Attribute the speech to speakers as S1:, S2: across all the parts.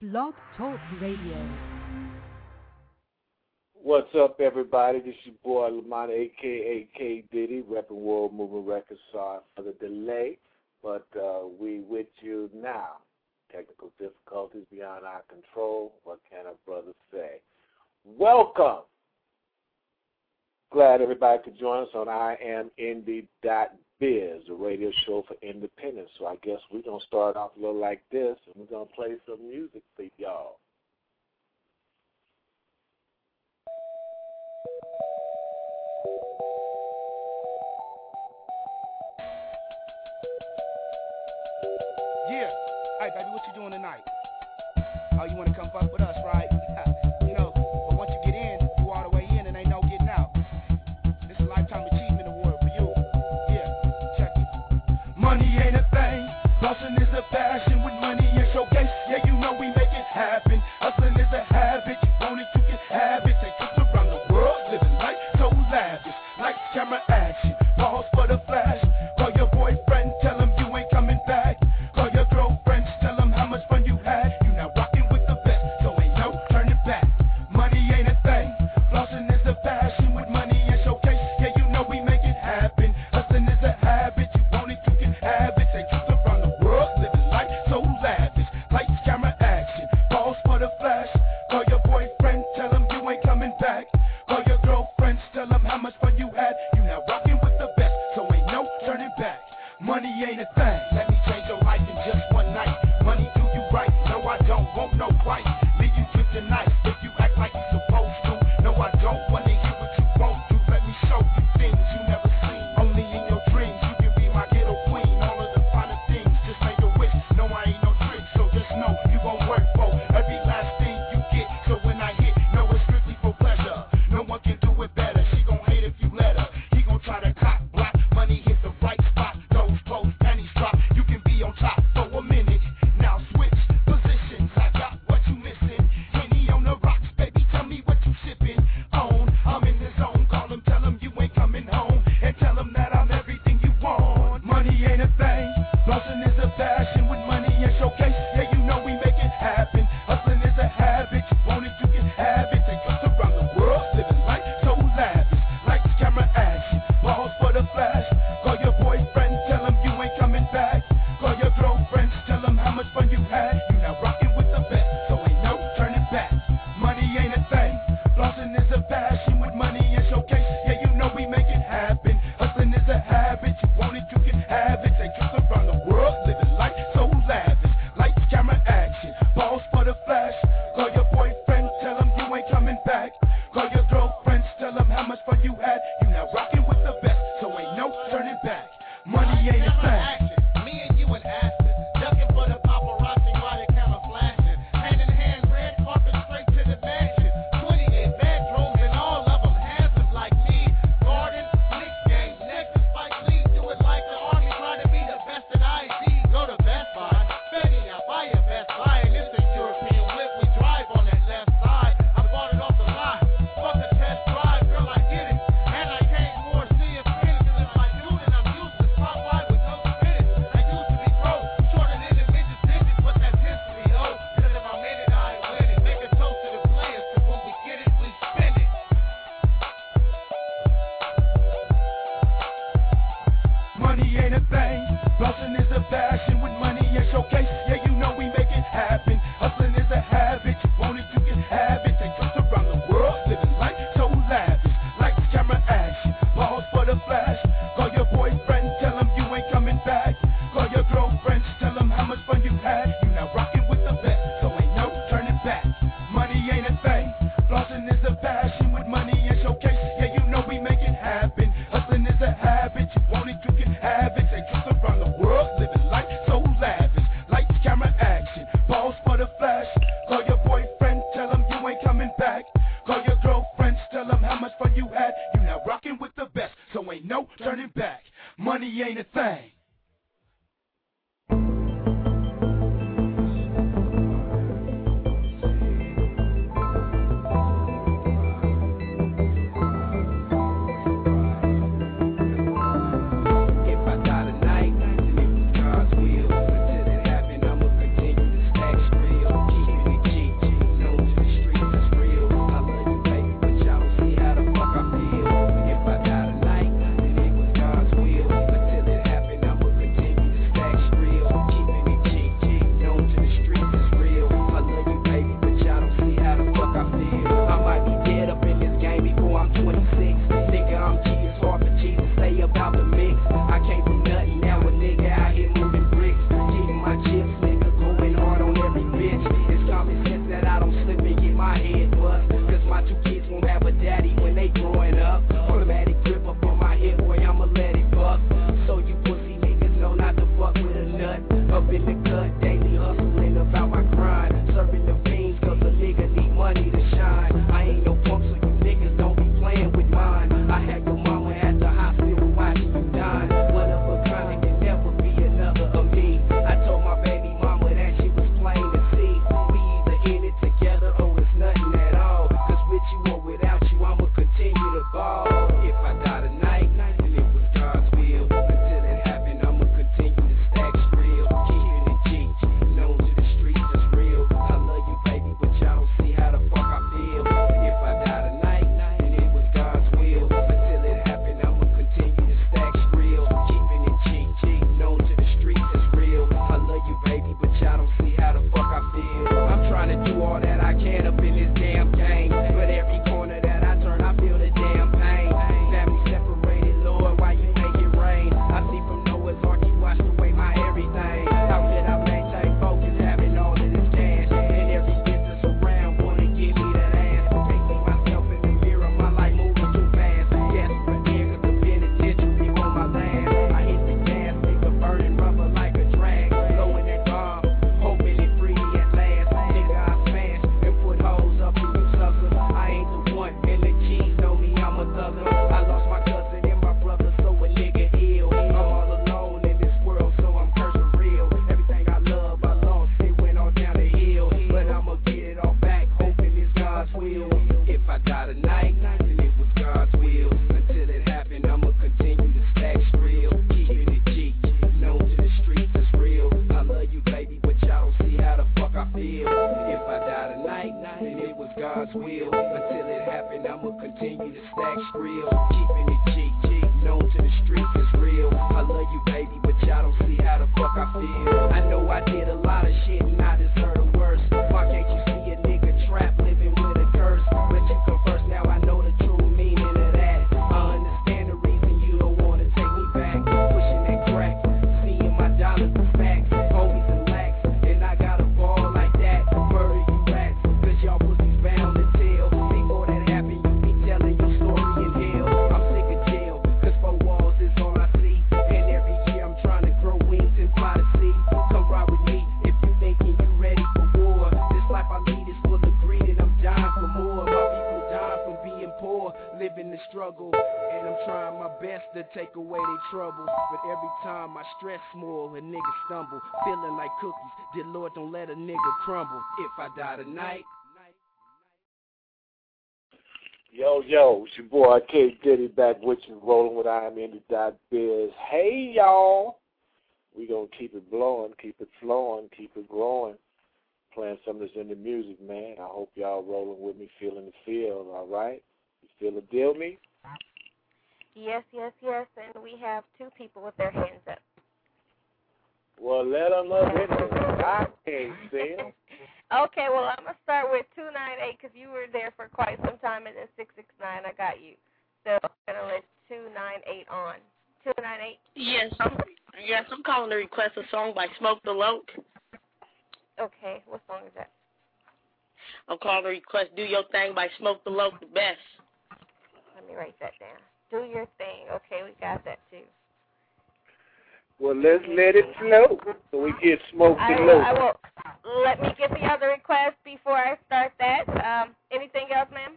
S1: Blog Talk Radio.
S2: What's up, everybody? This is your boy Lamont, a.k.a. K. Diddy, repping World Movement Records. Sorry for the delay, but we with you now. Technical difficulties beyond our control. What can a brother say? Welcome. Glad everybody could join us on IamIndie.biz, a radio show for independence. So I guess we're going to start off a little like this, and we're going to play some music for y'all.
S3: Yeah. Hey, baby, what you doing tonight? Oh, you want to come fuck with us, right? You know, but once you get in, you all the way in and ain't no getting out. This is a lifetime achievement award for you. Yeah, check it. Money ain't a thing. Hustling is a passion. With money and showcase, yeah, you know we make it happen. Hustling is a habit. You want it, you can have it. Take trips around the world, living life so lavish. Lights, camera, action. Pause for the flash. Call your boyfriend, tell him you ain't coming back. Call your girlfriend, tell him how much fun you had. You now rocking with the best, so ain't no feel. If I die tonight, then it was God's will. Until it happened, I'ma continue to stack skrill. Keeping it cheek, known to the streets is real. I love you, baby, but y'all don't see how the fuck I feel. I know I did a lot of shit and I deserve the worst. Why can't you see a nigga trapped living with a curse? But you come first, now I know the true meaning of that. I understand the reason you don't wanna take me back. Pushing that crack, seeing my dollars is back. Homies and lax, and I got a ball like that. Murder you rats, cause y'all pussies bound to tell. Before that happened, you be telling your story in hell. I'm sick of jail, cause 4 walls is all I see. And every year I'm trying to grow wings and fly to sea. Come ride with me if you thinking you ready for war. This life I lead is full of greed and I'm dying for more. My people dying from being poor, living the struggle. And I'm trying my best to take away their troubles. But every time I stress more, a nigga stumble. Feeling like cookies, dear Lord, don't let a nigga crumble. If I die tonight.
S2: Yo, it's your boy K Diddy back with you, rolling with IamIndie.biz. Hey, y'all. We gonna keep it blowing, keep it flowing, keep it growing. Playing some of this in the music, man. I hope y'all rolling with me, feeling the feel, all right? You feel the deal, me?
S4: Yes, and we have 2 people with their hands up.
S2: Well, let them up anyway. I can't see them.
S4: Okay, well, I'm going to start with 298 because you were there for quite some time, and then 669, I got you. So I'm going to let 298 on. 298?
S5: Yes, I'm calling to request a song by Smoke the Loke.
S4: Okay, what song is that?
S5: I'm calling to request Do Your Thing by Smoke the Loke the best.
S4: Let me write that down. Do your thing. Okay, we got that too.
S2: Well, let's let it flow so we get Smoke the Loke.
S4: I will. Let me get the other request before I start that. Anything else, ma'am?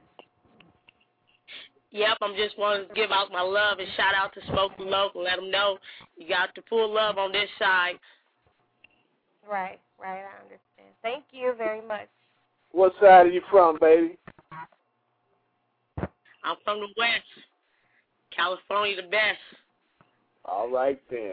S5: Yep, I'm just wanting to give out my love and shout out to Smoke the Loke and let them know you got the full love on this side.
S4: Right, I understand. Thank you very much.
S2: What side are you from, baby?
S5: I'm from the West. California the best.
S2: All right, then.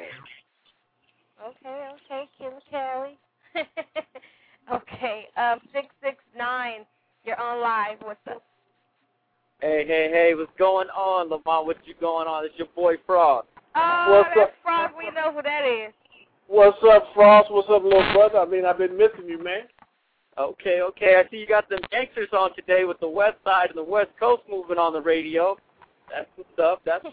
S4: Okay, Kim Kelly. Okay, 669, you're on live. What's up?
S6: Hey, what's going on, Lamont? What you going on? It's your boy Frost.
S4: Oh, that's Frost. We know who that is.
S2: What's up, Frost? What's up, little brother? I mean, I've been missing you, man.
S6: Okay. I see you got them gangsters on today with the West Side and the West Coast moving on the radio. That's what's up. That's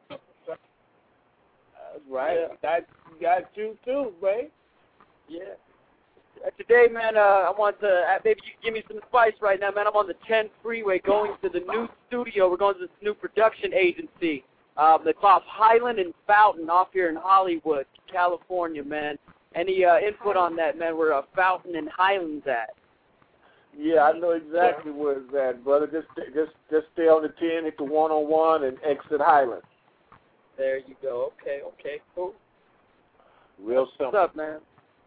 S2: right. Yeah. Got you too, babe.
S6: Yeah. Today, man, I want to maybe you give me some advice right now, man. I'm on the 10 freeway going to the new studio. We're going to this new production agency. They call Highland and Fountain off here in Hollywood, California, man. Any input on that, man? Where Fountain and Highland's at?
S2: Yeah, I know exactly where it's at, brother. Just stay on the 10, hit the 101, and exit Highland.
S6: There you go. Okay, cool.
S2: Real simple.
S6: What's up, man?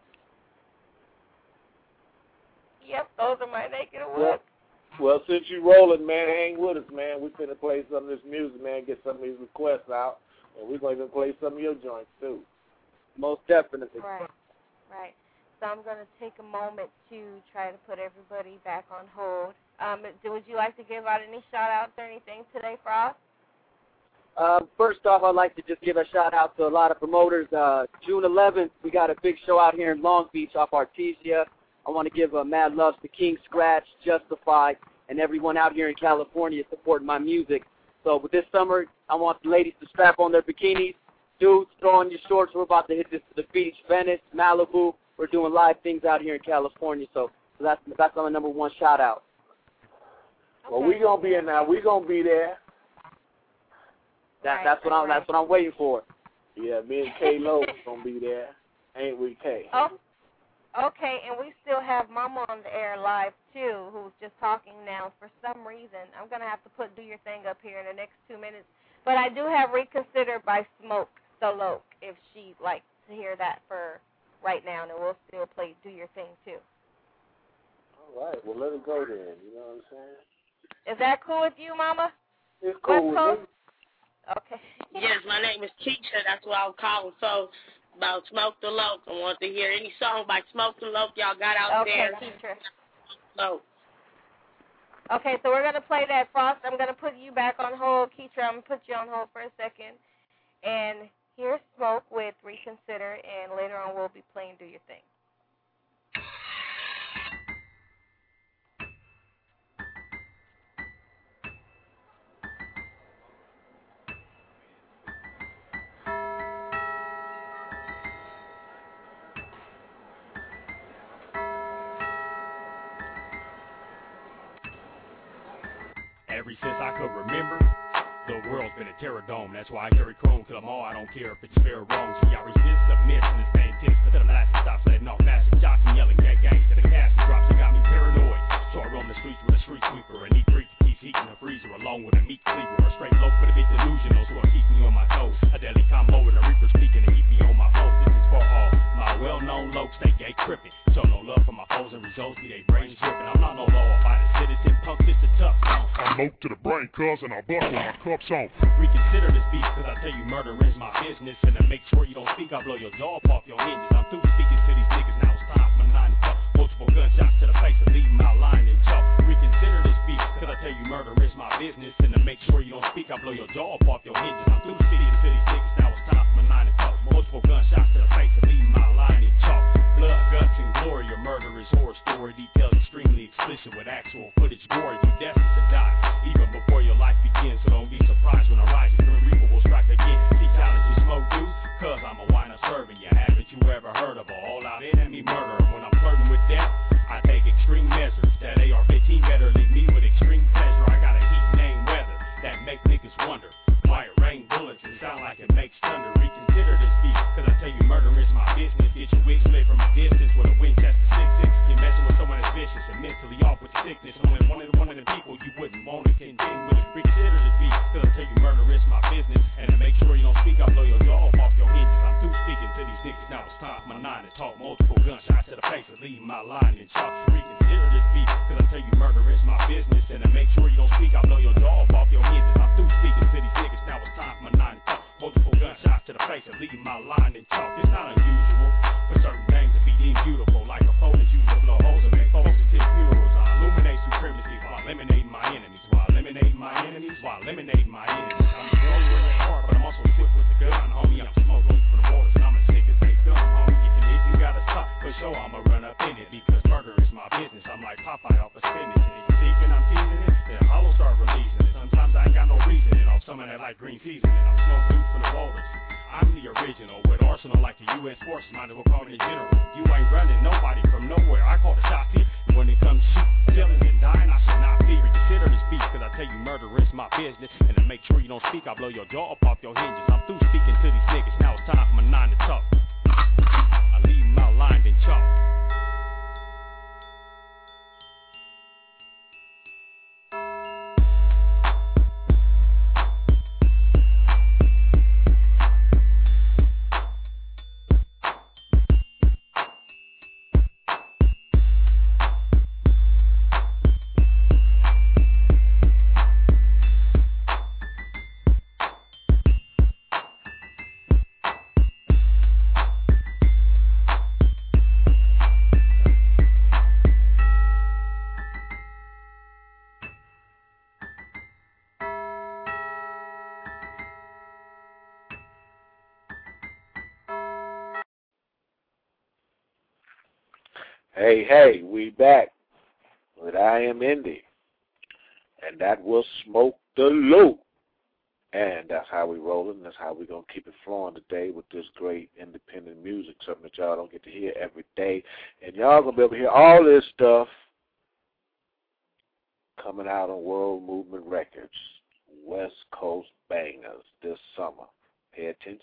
S4: Yep, those are my naked awards.
S2: Well, since you rolling, man, hang with us, man. We finna play some of this music, man, get some of these requests out, and we're going to play some of your joints, too.
S6: Most definitely.
S4: Right. So I'm going to take a moment to try to put everybody back on hold. Would you like to give out any shout-outs or anything today, Frost?
S6: First off, I'd like to just give a shout-out to a lot of promoters. June 11th, we got a big show out here in Long Beach off Artesia. I want to give mad love to King Scratch, Justified, and everyone out here in California supporting my music. So with this summer, I want the ladies to strap on their bikinis. Dudes, throw on your shorts. We're about to hit this to the beach, Venice, Malibu. We're doing live things out here in California. So that's my number one shout-out.
S2: Well, we're going to be in now. We're going to be there.
S6: That's what I'm waiting for.
S2: Yeah, me and K-Lo going to be there. Ain't we, K?
S4: Oh. Okay, and we still have Mama on the air live, too, who's just talking now. For some reason, I'm going to have to Do Your Thing up here in the next 2 minutes. But I do have Reconsider by Smoke the Loke, if she'd like to hear that for right now, and we'll still play Do Your Thing, too.
S2: All right, well, let it go then, you know what I'm saying?
S4: Is that cool with you, Mama?
S2: It's cool with me.
S4: Okay.
S5: Yes, my name is Keisha. That's what I'm calling. So about Smoke the Loke. I want to hear any song by Smoke the Loke y'all got out there.
S4: Okay, Keitra.
S5: Loke.
S4: Okay, so we're going to play that. Frost, I'm going to put you back on hold. Keitra, I'm going to put you on hold for a second. And here's Smoke with Reconsider, and later on we'll be playing Do Your Thing.
S7: Ever since I could remember, the world's been a terror dome. That's why I carry chrome to them all. I don't care if it's fair or wrong. See, I resist submission and stand tense until the last stops letting off massive shots and yelling that gang to the casket drops. It got me paranoid. So I roam the streets with a street sweeper and eat freak that keeps heating the freezer along with a meat sleeper. A straight loaf for the big delusionals who are keeping me on my toes. A deadly combo with a reaper speaking to keep me on my toes. This is for all my well-known lokes. They gay tripping. Show no love for my foes and results. See they brains dripping. I'm not no law-abiding citizen. Punk, this a tough song.
S8: I'm Moke to the brain, cuz, and I'll buckle my cups on.
S7: Reconsider this beat, cause I tell you murder is my business. And to make sure you don't speak, I'll blow your jaw up off your hinges. I'm through speaking to these niggas, now it's time for my 9 to talk. Multiple gunshots to the face and leave my line in chalk. Reconsider this beat, cause I tell you murder is my business. And to make sure you don't speak, I'll blow your jaw up off your hinges. I'm through speaking to these niggas, now it's time for my 9 to talk. Multiple gunshots to the face and leave my line in chalk. Blood, guts, and glory, your murderous horror story details extremely explicit with actual footage gory. You destined to die, even before your life begins. So don't be surprised when I rise and Grim Reaper will strike again. See challenges Smoke do, cause I'm a wine serving you. Haven't you ever heard of a all-out enemy murderer? When I'm flirting with death, I take extreme measures. That AR-15 better leave me with extreme pleasure. I got a heat name weather that make niggas wonder why it rain bullets and sound like it makes thunder. Reconsider this beat, cause I tell you murder is my business. Get your wig split from a distance with a Winchester 6-inch. You're messing with someone that's vicious and mentally off with sickness. Only one of the people you wouldn't want to contend with. Reconsider this beat, cause I tell you murder is my business. And to make sure you don't speak, I'll blow your jaw off your hinges. I'm through speaking to these niggas, now it's time for my 9 to talk. Multiple gunshots to the face and leave my line in chalk. Reconsider this beat, cause I tell you murder is my business. And to make sure you don't speak, I'll blow your jaw off your hinges. I'm through speaking to these niggas, now it's time for my 9 to talk. Multiple gunshots to the face and leave my line in chalk. It's not unusual for certain things to be deemed beautiful, like a phone that uses to blow holes and make folks attend funerals. I illuminate supremacy while eliminating my enemies. While eliminating my enemies. I'm going really hard, but I'm also quick with the gun, homie. I'm smoking from the waters and I'm as sick as they film, homie. If you need, you gotta stop. For sure, I'ma run up in it because murder is my business. I'm like Popeye off a spinach. And if you thinking I'm teasing it, then Hollow start releasing it. Sometimes I ain't got no reasoning off some of that like green seasoning. I'm smoking from the waters. I'm the original with arsenal like the U.S. forces, might as well call me a general. You ain't running nobody from nowhere. I call the shots here. When it comes to killing and dying, I should not fear. Consider this beat, cause I tell you murder is my business. And to make sure you don't speak, I'll blow your jaw up off your hinges. I'm through speaking to these niggas, now it's time for my 9 to talk. I leave my line in chalk.
S2: Hey, we back with I Am Indie. And that was Smoke the Loke. And that's how we rolling. That's how we're going to keep it flowing today with this great independent music, something that y'all don't get to hear every day. And y'all going to be able to hear all this stuff coming out on World Movement Records, West Coast Bangers this summer. Pay attention.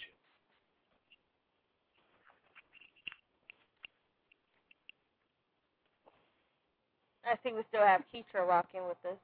S4: I see we still have Keitra rocking with us.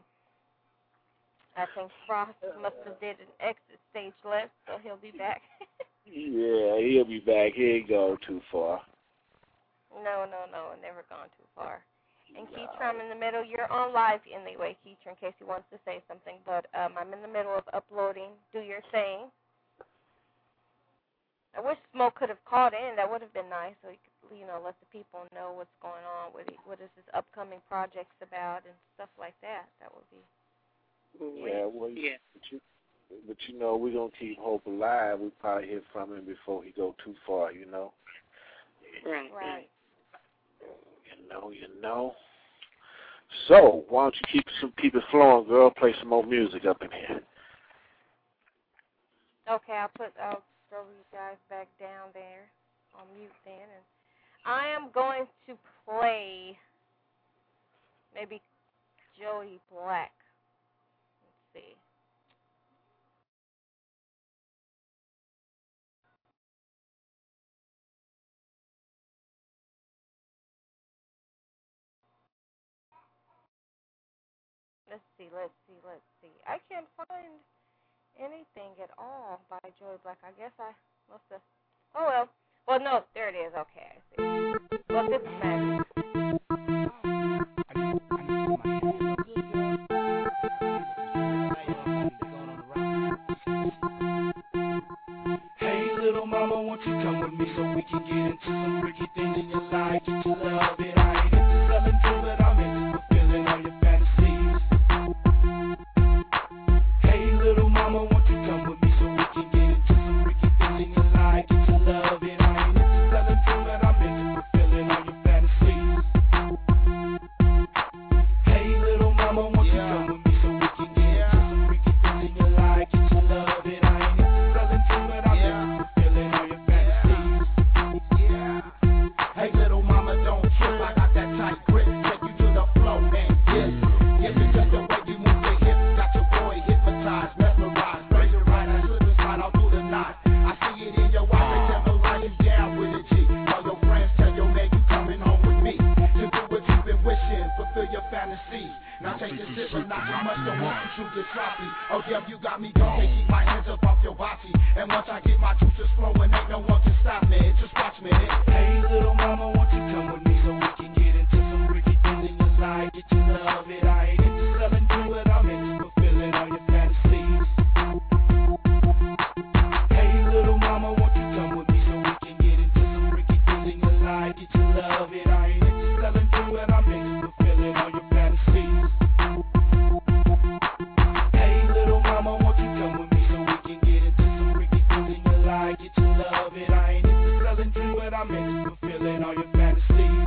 S4: I think Frost must have did an exit stage left, so he'll be back.
S2: Yeah, he'll be back. He ain't go too far.
S4: No, never gone too far. And Keitra, I'm in the middle. You're on live anyway, Keitra, in case he wants to say something. But I'm in the middle of uploading Do Your Thing. I wish Smoke could have called in. That would have been nice, so he could, let the people know what's going on, what is his upcoming projects about, and stuff like that. That would be.
S2: Yeah, well, yeah. But we're gonna keep hope alive. We probably hear from him before he go too far.
S5: Right.
S2: You know. So why don't you keep it flowing, girl? Play some more music up in here.
S4: Okay, I'll throw you guys back down there on mute then, and I am going to play maybe Joey Black. Let's see. Let's see. I can't find anything at all by Joey Black. I guess I must have. Oh well. Well, no, there it is. Okay, I see. Well, this is magic.
S3: Hey, little mama, won't you come with me so we can get into some freaky things in your life? Get you love it. I ain't into selling through, but I'm into fulfilling all your fantasies. Hey, little mama, won't you come with me so we can get into some freaky things in your life? Get you love it. I ain't into selling through, but I'm into fulfilling all your fantasies. Hey, little mama, won't you come with me so we can get into some freaky things in your life? Get you love it. I ain't into selling through, but I'm into fulfilling all your fantasies. Hey, little mama, don't trip. I got that tight grip. Take you to the flow, man. Yes, because the way you move your hips got your boy hypnotized, mesmerized. Raise it right, I slip and slide all through the night. I see it in your eyes, they tell me why you down with it, G. All your friends tell your man you coming home with me to do what you've been wishing, fulfill your fantasies. Now take a sip, but not too much, don't want you to get sloppy. Oh yeah, you got me gone, can't keep my hands up off your body. And once I get my juices flowing, ain't no one can stop me. Just watch me. Hey, little mama, won't you come with me so we can get into some freaky things in your life? Get you love it. I ain't into selling through, but I'm into fulfilling all your fantasies. Hey, little mama, won't you come with me so we can get into some freaky things in your life? Get you love it. I ain't into selling through, but I'm into fulfilling all your fantasies. Hey, little mama, won't you come with me so we can get into some freaky things in your life? Get you love it. I ain't into selling through, but I'm into fulfilling all your fantasies.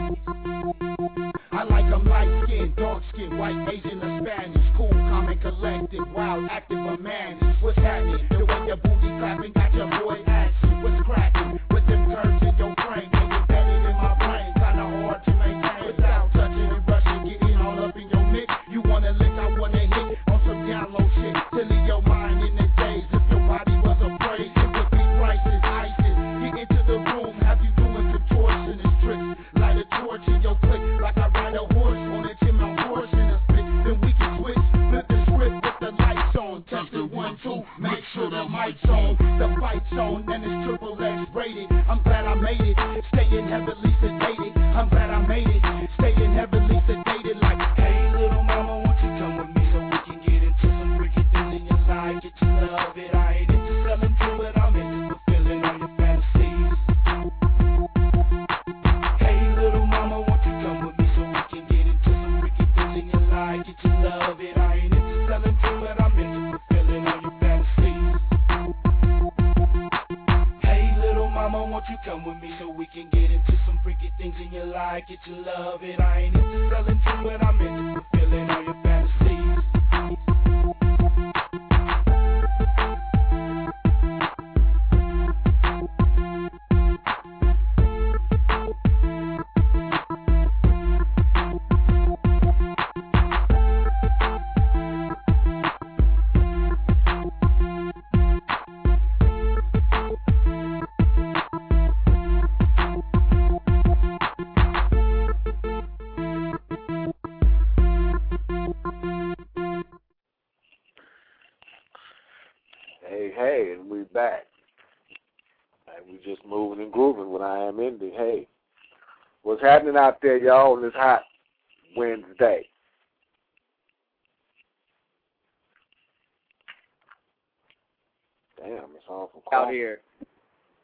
S3: I like them light skin, dark skin, white, Asian, or Spanish. Cool, calm, and collected, wild, active, or man. What's happening? The way your booty clapping got your boy asking. What's cracking? With them curves in your frame, and embedded in my brain. Kinda hard to maintain without touching and rushing, getting all up in your mix. You wanna lick, I wanna hit on some down low shit. To leave your mind in the days. If your body was a praise, it would be prices, ices. Get into the room, have you doing contortionist tricks. Light a torch in your click, like I ride a horse on a Tim Mount horse in a spit. Then we can switch, flip the script with the lights on. Test it 1, 2, make sure the mic's on. The fight's on, and it's triple X rated. I'm glad I made it, staying heavily sedated. I'm glad I made it, staying heavily sedated. Like, hey, little mama, won't you come with me so we can get into some freaky things in your life? Get you love it. I ain't into selling through, but I'm into fulfilling all your fantasies. Hey, little mama, won't you come with me so we can get into some freaky things in your life? Get you love it. I ain't into selling through, but I'm into fulfilling all your fantasies. Hey, little mama, won't you come with me so we can get into some freaky things in your life? Get you love it. I ain't into selling through, but I'm into fulfilling all your fantasies.
S2: Hey, and we back. And we just moving and grooving when I am ending. Hey, what's happening out there, y'all, on this hot Wednesday? Damn, it's all from
S6: out here.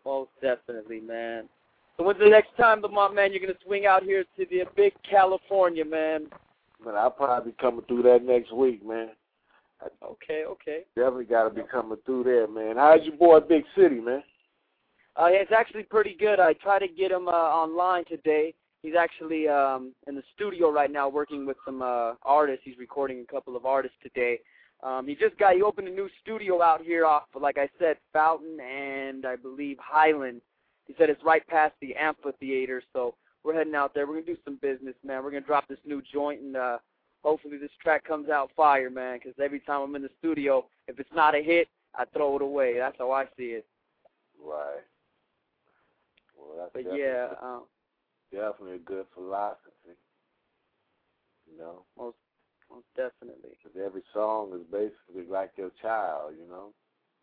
S6: Most definitely, man. So when's the next time, Lamont, man, you're going to swing out here to the big California, man?
S2: Man, I'll probably be coming through that next week, man.
S6: Okay.
S2: Definitely got to be coming through there, man. How's your boy Big City, man?
S6: It's actually pretty good. I tried to get him online today. He's actually in the studio right now working with some artists. He's recording a couple of artists today. He opened a new studio out here off, like I said, Fountain and I believe Highland. He said it's right past the amphitheater, so we're heading out there. We're going to do some business, man. We're going to drop this new joint, and hopefully this track comes out fire, man, because every time I'm in the studio, if it's not a hit, I throw it away. That's how I see it.
S2: Right. Well, that's definitely a good philosophy, you know.
S6: Most definitely.
S2: Because every song is basically like your child, you know.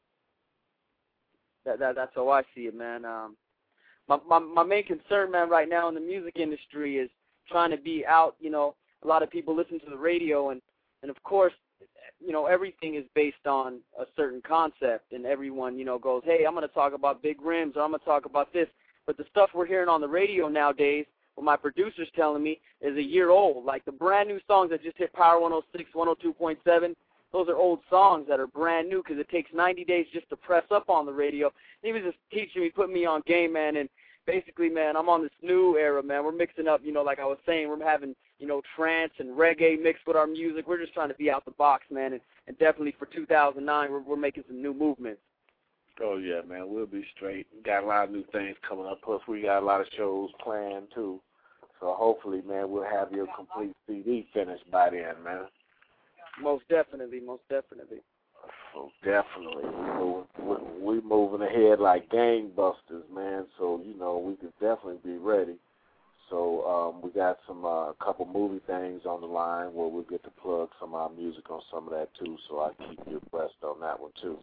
S6: That's how I see it, man. My main concern, man, right now in the music industry is trying to be out. You know, a lot of people listen to the radio, and of course, you know, everything is based on a certain concept, and everyone, you know, goes, hey, I'm going to talk about big rims, or I'm going to talk about this. But the stuff we're hearing on the radio nowadays, what my producer's telling me, is a year old. Like the brand new songs that just hit Power 106, 102.7, those are old songs that are brand new because it takes 90 days just to press up on the radio. He was just teaching me, putting me on game, man, and basically, man, I'm on this new era, man. We're mixing up, you know, like I was saying, we're having, you know, trance and reggae mixed with our music. We're just trying to be out the box, man, and definitely for 2009, we're making some new movements.
S2: Oh, yeah, man, we'll be straight. We got a lot of new things coming up, plus we got a lot of shows planned, too. So hopefully, man, we'll have your complete CD finished by then, man.
S6: Most definitely.
S2: So definitely. We're moving ahead like gangbusters, man, so, you know, we could definitely be ready. So we got some couple movie things on the line where we'll get to plug some of our music on some of that, too, so I'll keep you abreast on that one, too.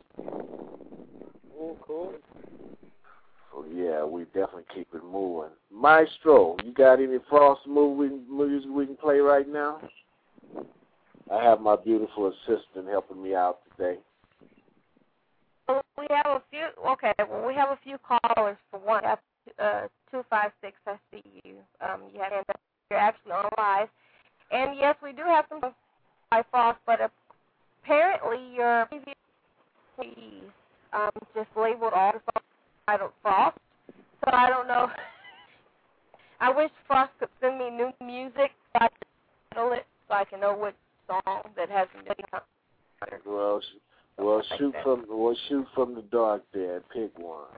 S6: Cool.
S2: So, yeah, we definitely keep it moving. Maestro, you got any Frost music we can play right now? I have my beautiful assistant helping me out today.
S4: We have a few. Okay, well, we have a few callers for one. 256. I see you. You're actually on live, and yes, we do have some by Frost, but apparently your previous just labeled all the songs titled Frost. So I don't know. I wish Frost could send me new music so I can title it so I can know what song that hasn't been covered.
S2: Well, shoot from the dark there. Pick one.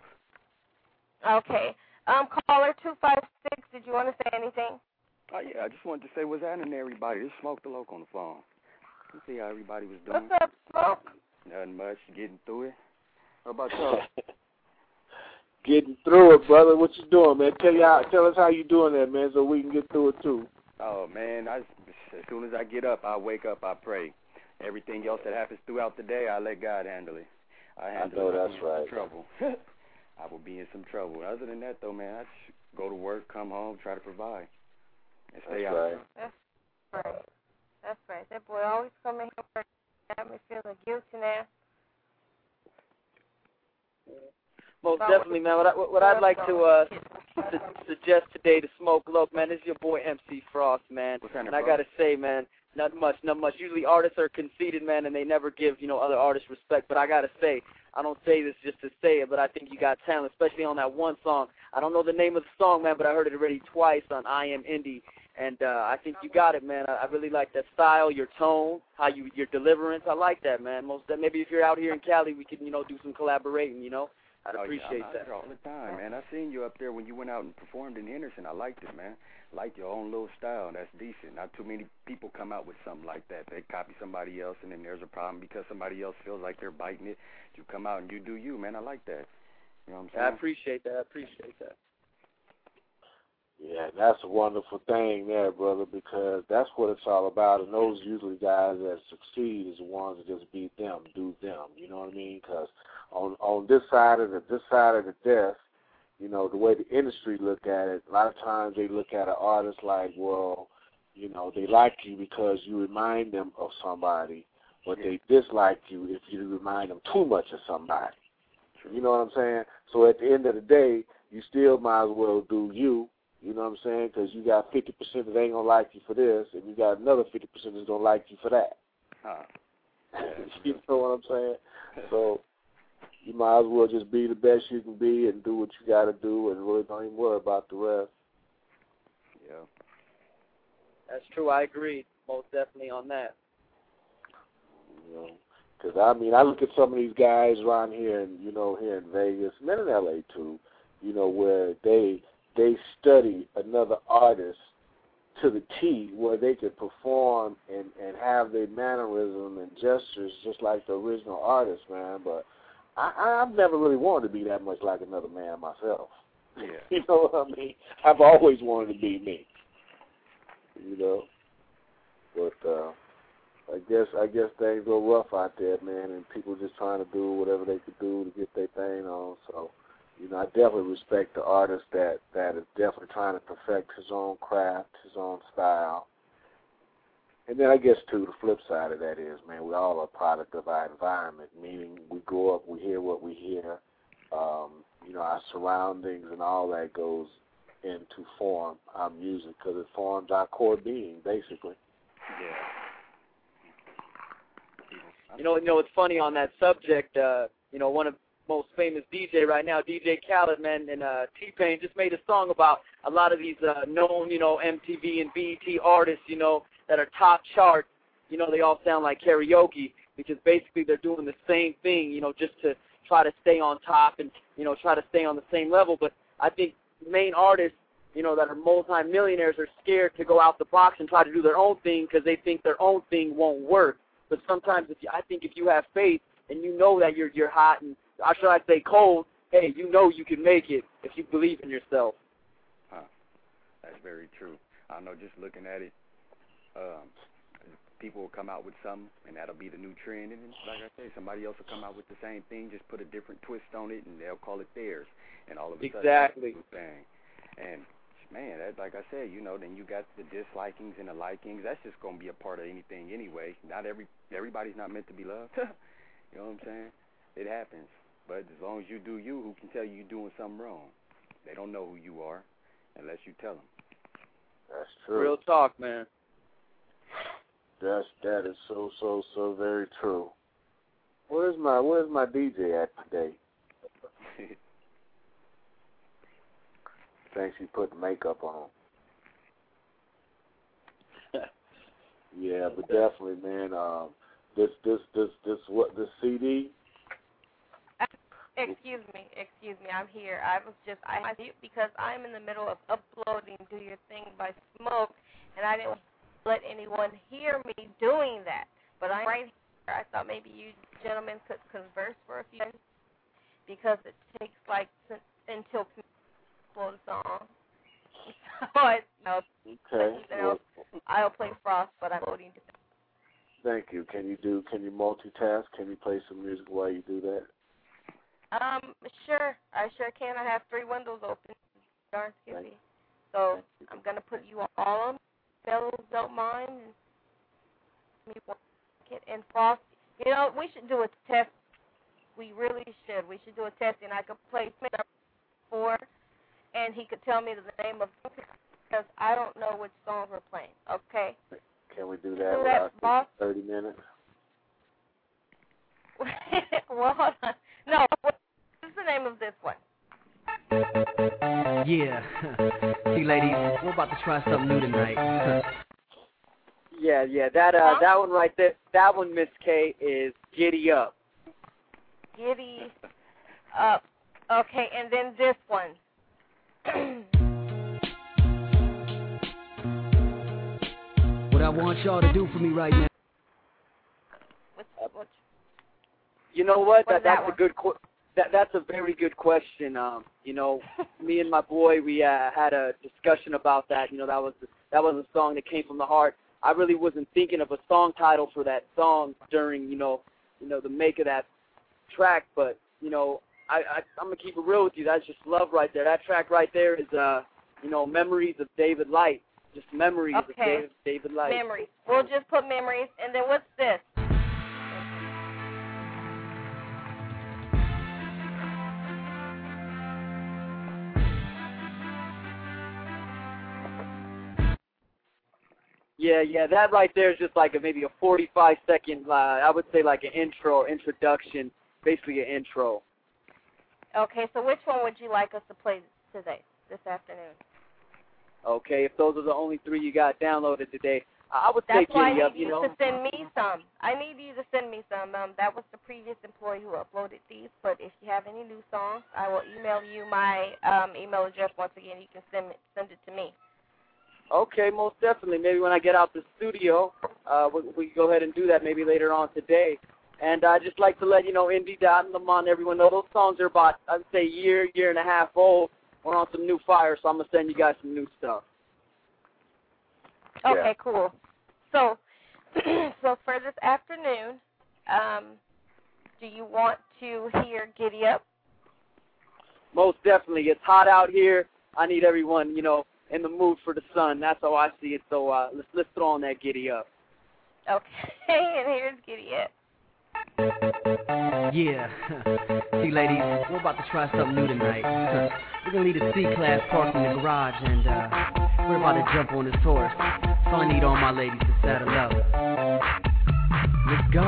S4: Okay. Caller 256, did you want to say anything?
S9: Oh, yeah, I just wanted to say what's happening to everybody. Just Smoke the Loc on the phone. You see how everybody was doing?
S4: What's up, Smoke?
S9: Nothing much. Getting through it. What about y'all?
S2: Getting through it, brother. What you doing, man? Tell us how you doing that, man, so we can get through it, too.
S9: Oh, man, as soon as I get up, I wake up, I pray. Everything else that happens throughout the day, I let God handle it.
S2: I know that's right.
S9: Trouble. I will be in some trouble. Other than that, though, man, I just go to work, come home, try to provide, and stay out.
S2: Right.
S4: That's right. That boy always coming here and have me feeling guilty now.
S6: Most definitely, man. What I'd like to suggest today to Smoke Loc, man, this is your boy MC Frost, man. And I gotta say, man, not much. Usually artists are conceited, man, and they never give, you know, other artists respect. But I gotta say, I don't say this just to say it, but I think you got talent, especially on that one song. I don't know the name of the song, man, but I heard it already twice on I Am Indie, and I think you got it, man. I really like that style, your tone, your deliverance. I like that, man. Maybe if you're out here in Cali, we can, you know, do some collaborating, you know. I'd appreciate that.
S9: All the time, man. I seen you up there when you went out and performed in Henderson. I liked it, man. Like your own little style. That's decent. Not too many people come out with something like that. They copy somebody else, and then there's a problem because somebody else feels like they're biting it. You come out and you do you, man. I like that. You know what I'm saying?
S6: I appreciate that.
S2: Yeah, that's a wonderful thing there, brother, because that's what it's all about. And those usually guys that succeed is the ones that just beat them, do them. You know what I mean? Because on this side of the desk, you know, the way the industry look at it, a lot of times they look at an artist like, well, you know, they like you because you remind them of somebody, but they dislike you if you remind them too much of somebody. You know what I'm saying? So at the end of the day, you still might as well do you. You know what I'm saying? Because you got 50% that ain't going to like you for this, and you got another 50% that's going to like you for that. You know what I'm saying? So you might as well just be the best you can be and do what you got to do and really don't even worry about the rest.
S6: Yeah. That's true. I agree most definitely on that.
S2: You know, because, I mean, I look at some of these guys around here, and here in Vegas, and in L.A. too, where they study another artist to the T, where they can perform and have their mannerism and gestures just like the original artist, man. But I've never really wanted to be that much like another man myself.
S9: Yeah.
S2: You know what I mean? I've always wanted to be me. But I guess things go rough out there, man, and people just trying to do whatever they could do to get their thing on. So, I definitely respect the artist that is definitely trying to perfect his own craft, his own style. And then I guess, too, the flip side of that is, man, we're all a product of our environment, meaning we grow up, we hear what we hear, our surroundings and all that goes into form our music because it forms our core being, basically.
S6: Yeah. It's funny on that subject, one of the most famous DJ right now, DJ Khaled, man, and T-Pain just made a song about a lot of these known, MTV and BET artists, that are top chart. They all sound like karaoke because basically they're doing the same thing, just to try to stay on top and, try to stay on the same level. But I think main artists, that are multi-millionaires are scared to go out the box and try to do their own thing because they think their own thing won't work. But sometimes I think if you have faith and you know that you're hot and, or should I say cold, hey, you can make it if you believe in yourself.
S9: That's very true. I know just looking at it, people will come out with something, and that'll be the new trend. And like I say, somebody else will come out with the same thing, just put a different twist on it, and they'll call it theirs. And all of a sudden,
S6: exactly.
S9: That's a thing. And, man, that, like I said, then you got the dislikings and the likings. That's just going to be a part of anything anyway. Everybody's not meant to be loved. You know what I'm saying? It happens. But as long as you do you, who can tell you you're doing something wrong? They don't know who you are unless you tell them.
S2: That's true.
S6: Real talk, man.
S2: That is so very true. Where's my DJ at today? Thinks he put makeup on. Yeah, but definitely, man. This CD.
S4: Excuse me, I'm here. I because I'm in the middle of uploading Do Your Thing by Smoke, and I didn't let anyone hear me doing that. But I'm right here. I thought maybe you gentlemen could converse for a few minutes because it takes until people upload a song. So
S2: okay.
S4: I'll play Frost, but I'm loading.
S2: Thank you. Can you multitask? Can you play some music while you do that?
S4: Sure. I sure can. I have 3 windows open. Darn skippy. So I'm going to put you all on. Fellows don't mind. And Frost, we should do a test. We really should. We should do a test, and I could play Smith 4, and he could tell me the name of because I don't know which songs we're playing. Okay?
S2: Can we do that without 30 minutes?
S4: Well, hold on. No, what's the name of this one?
S10: Yeah. See, ladies, we're about to try something new tonight.
S6: Yeah. That one right there. That one, Miss K, is Giddy Up.
S4: Giddy Up. Okay, and then this one.
S10: What I want y'all to do for me right now.
S6: You know what? That's a good. That's a very good question. Me and my boy, we had a discussion about that. That was a song that came from the heart. I really wasn't thinking of a song title for that song during the make of that track, but I'm gonna keep it real with you. That's just love right there. That track right there is Memories of David Light. Just Memories of David Light.
S4: Memories. We'll just put Memories, and then what's this?
S6: Yeah, that right there is just like maybe a 45-second, I would say like an introduction, basically an intro.
S4: Okay, so which one would you like us to play today, this afternoon?
S6: Okay, if those are the only 3 you got downloaded today, I would say Giddy Up, you know.
S4: That's why I need you to send me some. I need you to send me some. That was the previous employee who uploaded these, but if you have any new songs, I will email you my email address once again. You can send it to me.
S6: Okay, most definitely. Maybe when I get out the studio, we go ahead and do that maybe later on today. And I'd just like to let you know, Indie Dot and Lamont, everyone know those songs are about, I'd say, year and a half old. We're on some new fire, so I'm going to send you guys some new stuff.
S4: Okay, cool. So, so for this afternoon, do you want to hear Giddy Up?
S6: Most definitely. It's hot out here. I need everyone, you know, in the mood for the sun. That's how I see it. So let's throw on that Giddy Up.
S4: Okay, and here's Giddy Up.
S10: Yeah. See, ladies, we're about to try something new tonight. We're going to leave the C-Class parked in the garage, and we're about to jump on this horse. So I need all my ladies to saddle up. Let's go.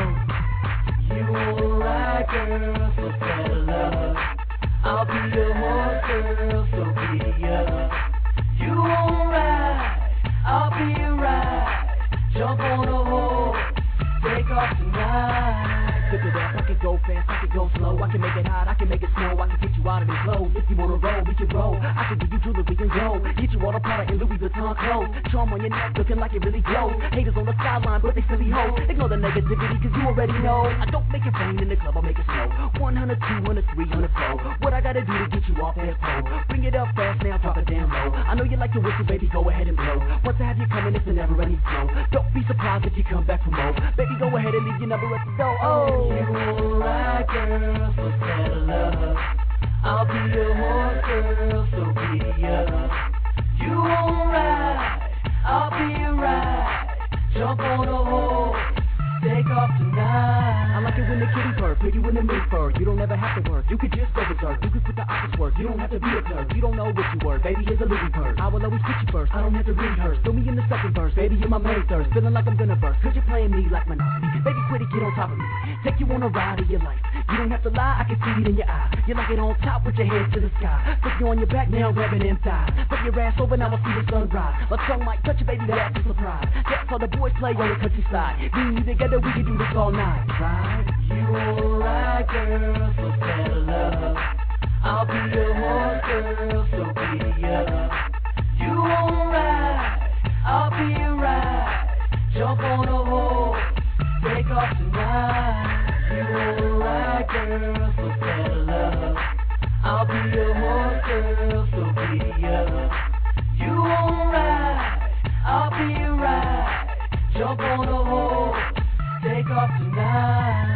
S10: You alright, girl, so saddle up. I'll be your horse, girl, so giddy up. You alright, I'll be your ride. Jump on a horse, take off tonight. Flip it up, I can go fast, I can go slow. I can make it hot, I can make it snow. I can get you out of the clothes. If you wanna roll, we can roll. I can give you jewelry and gold. Get you all the Prada and Louis Vuitton clothes. Charm on your neck, looking like it really glows. Haters on the sideline, but they silly hoes. Ignore the negativity, cause you already know. I don't make it rain in the club, I make it snow. 100, 200, 300, 4. What I gotta do to get you off that pole? Bring it up fast now, drop it down low. I know you like to whistle, baby, go ahead and blow. Once I have you coming, it's a never-ending flow. Don't be surprised if you come back for more. Baby, go ahead and leave your number at the door. Oh. You alright, girl, so saddle up. I'll be your horse, girl, so giddy up. You alright, I'll be your ride. Jump on a horse, take off tonight. I like it when the kitty purr, pretty when the meat fur. You don't ever have to work, you could just go berserk. You could put the opposite work, you don't have to be a clerk. You don't know what you were, baby, here's a Louis purse. I will always put you first, I don't have to rehearse. Throw me in the second verse, baby, you're my main thirst. Feeling like I'm gonna burst, cause you're playing me like Monopoly. Baby, quit it, get on top of me. Take you on a ride of your life. You don't have to lie, I can see it in your eye. You like it on top with your head to the sky. Flip you on your back, now grab it inside. Flip your ass over, now I see the sunrise. My tongue might touch you, baby, that's a surprise. That's how the boys play on the countryside. Me and you together, we can do this all night, right? You alright, girl, so saddle up. I'll be your horse, girl, so giddy up. You alright, I'll be your ride. Jump on a horse, take off tonight. You alright, girl, so saddle up. I'll be your horse, girl, so giddy up. You alright, I'll be your ride. Jump on a horse, take off tonight.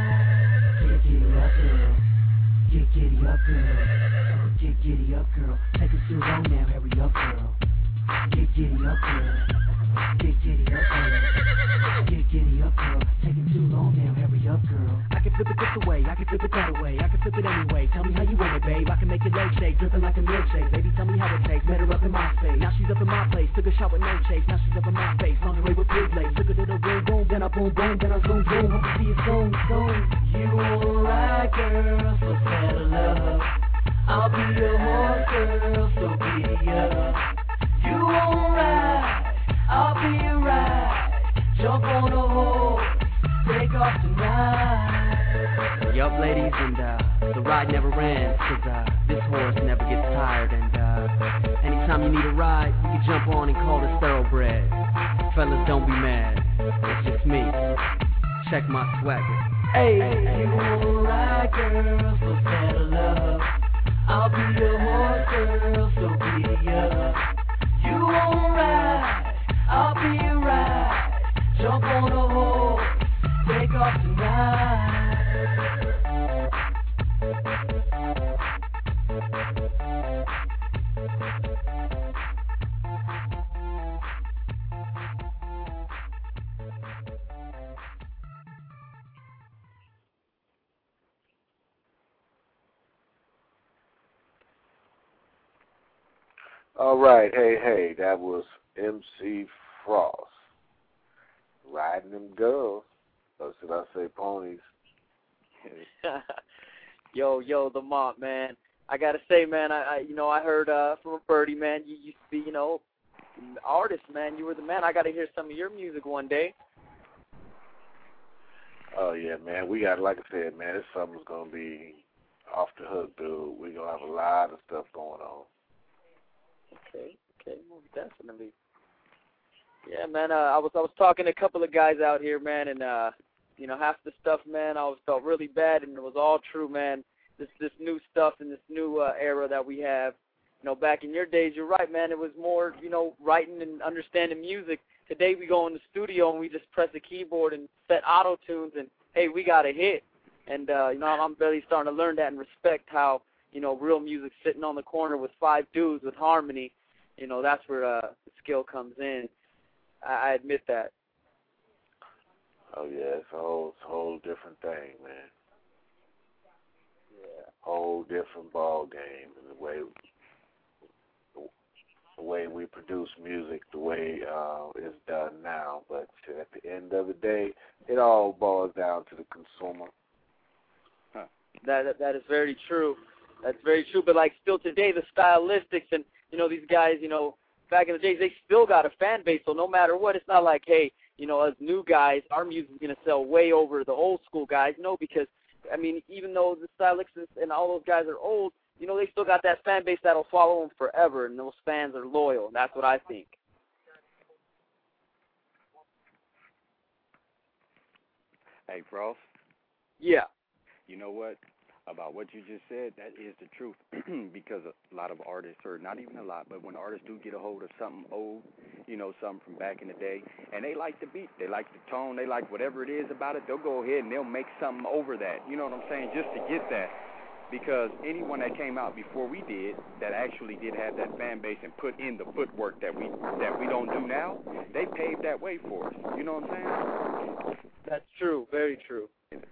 S10: Get giddy up, girl. Get giddy up, girl. Get giddy up, girl. Take it too long now, hurry up, girl. Get giddy up, girl. Get giddy up, girl. Get giddy up, girl. Taking too long now, hurry up, girl. I can flip it this way, I can flip it that way, I can flip it anyway. Tell me how you want it, babe. I can make your legs shake, dripping like a milkshake. Baby, tell me how it tastes. Met her up in my space. Now she's up in my place. Took a shot with no chase. Now she's up in my face. Lingerie with big lace. Took her to the boom boom, then I boom boom, then I zoom zoom. Hope to see you soon, soon. You alright, girl, so saddle up. I'll be your horse, girl, so giddy up. You alright, I'll be your ride. Jump on a horse, take off tonight. Yup, ladies, and the ride never ends, cause this horse never gets tired. And anytime you need a ride, you can jump on and call this thoroughbred. Fellas, don't be mad, it's just me. Check my swagger. Hey, you alright, girl, so saddle up. I'll be your horse, girl, so giddy up. You alright, I'll be your ride. Jump on a horse, take off tonight.
S2: All right, hey, that was MC Frost. riding them girls. Or should I say ponies?
S6: Yo, the mop, man. I gotta say, man, I heard from a birdie, man, you used to be, artist, man. You were the man. I gotta hear some of your music one day.
S2: Oh yeah, man. We got, like I said, man, this summer's gonna be off the hook, dude. We're gonna have a lot of stuff going on.
S6: Okay, well, definitely. Yeah, man. I was talking to a couple of guys out here, man, and half the stuff, man, I always felt really bad, and it was all true, man. This new stuff and this new era that we have. Back in your days, you're right, man. It was more, writing and understanding music. Today we go in the studio and we just press a keyboard and set auto tunes, and hey, we got a hit. And I'm really starting to learn that and respect how real music sitting on the corner with 5 dudes with harmony. That's where the skill comes in. I admit that.
S2: Oh yeah, it's a whole different thing, man.
S6: Yeah.
S2: Whole different ball game, and the way we produce music, the way it's done now. But at the end of the day, it all boils down to the consumer.
S6: Huh. That is very true. That's very true. But like still today, the stylistics and these guys, back in the days, they still got a fan base. So no matter what, it's not like, hey, us new guys, our music's gonna sell way over the old school guys. No, because I mean, even though the stylists and all those guys are old, they still got that fan base that'll follow them forever, and those fans are loyal. And that's what I think.
S9: Hey, Frost.
S6: Yeah.
S9: You know what? About what you just said, that is the truth. Because a lot of artists, or not even a lot, but when artists do get a hold of something old, something from back in the day, and they like the beat, they like the tone, they like whatever it is about it, they'll go ahead and they'll make something over that. You know what I'm saying? Just to get that. Because anyone that came out before we did, that actually did have that fan base and put in the footwork that we don't do now, they paved that way for us. You know what I'm saying?
S6: That's true. Very true.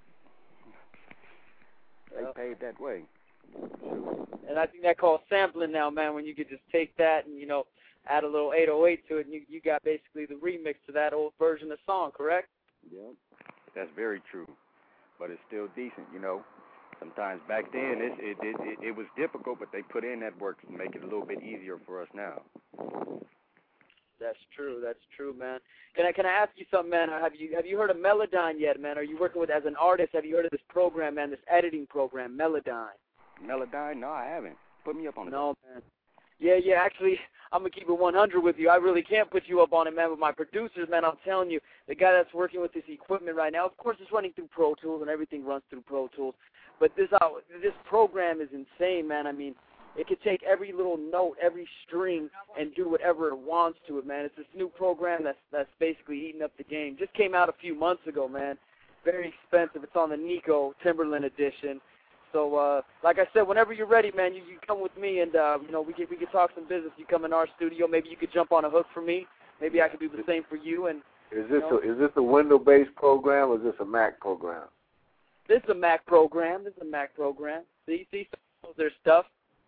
S9: They paved that way.
S6: And I think that calls sampling now, man, when you could just take that and, add a little 808 to it, and you got basically the remix to that old version of the song, correct?
S9: Yep. That's very true. But it's still decent, Sometimes back then it was difficult, but they put in that work to make it a little bit easier for us now.
S6: That's true, man. Can I ask you something, man? Have you heard of Melodyne yet, man? Are you working with as an artist? Have you heard of this program, man? This editing program, Melodyne.
S9: Melodyne? No, I haven't. Put me up on it.
S6: No, man. Yeah. Actually, I'm gonna keep it 100 with you. I really can't put you up on it, man. With my producers, man, I'm telling you, the guy that's working with this equipment right now, of course, it's running through Pro Tools, and everything runs through Pro Tools. But this program is insane, man. I mean, it could take every little note, every string, and do whatever it wants to it, man. It's this new program that's basically eating up the game. Just came out a few months ago, man. Very expensive. It's on the Nico Timberland edition. So, like I said, whenever you're ready, man, you come with me, and we could talk some business. You come in our studio. Maybe you could jump on a hook for me. Maybe I could do the same for you. And
S2: is this a Windows-based program, or is this a Mac program?
S6: This is a Mac program. See, there's stuff.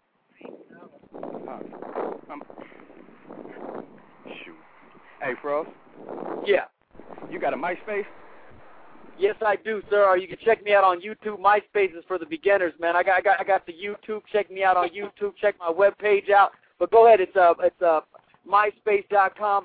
S9: Shoot. Hey, Frost.
S6: Yeah.
S9: You got a MySpace?
S6: Yes, I do, sir. You can check me out on YouTube. MySpace is for the beginners, man. I got the YouTube. Check me out on YouTube. Check my webpage out. But go ahead. It's myspace.com,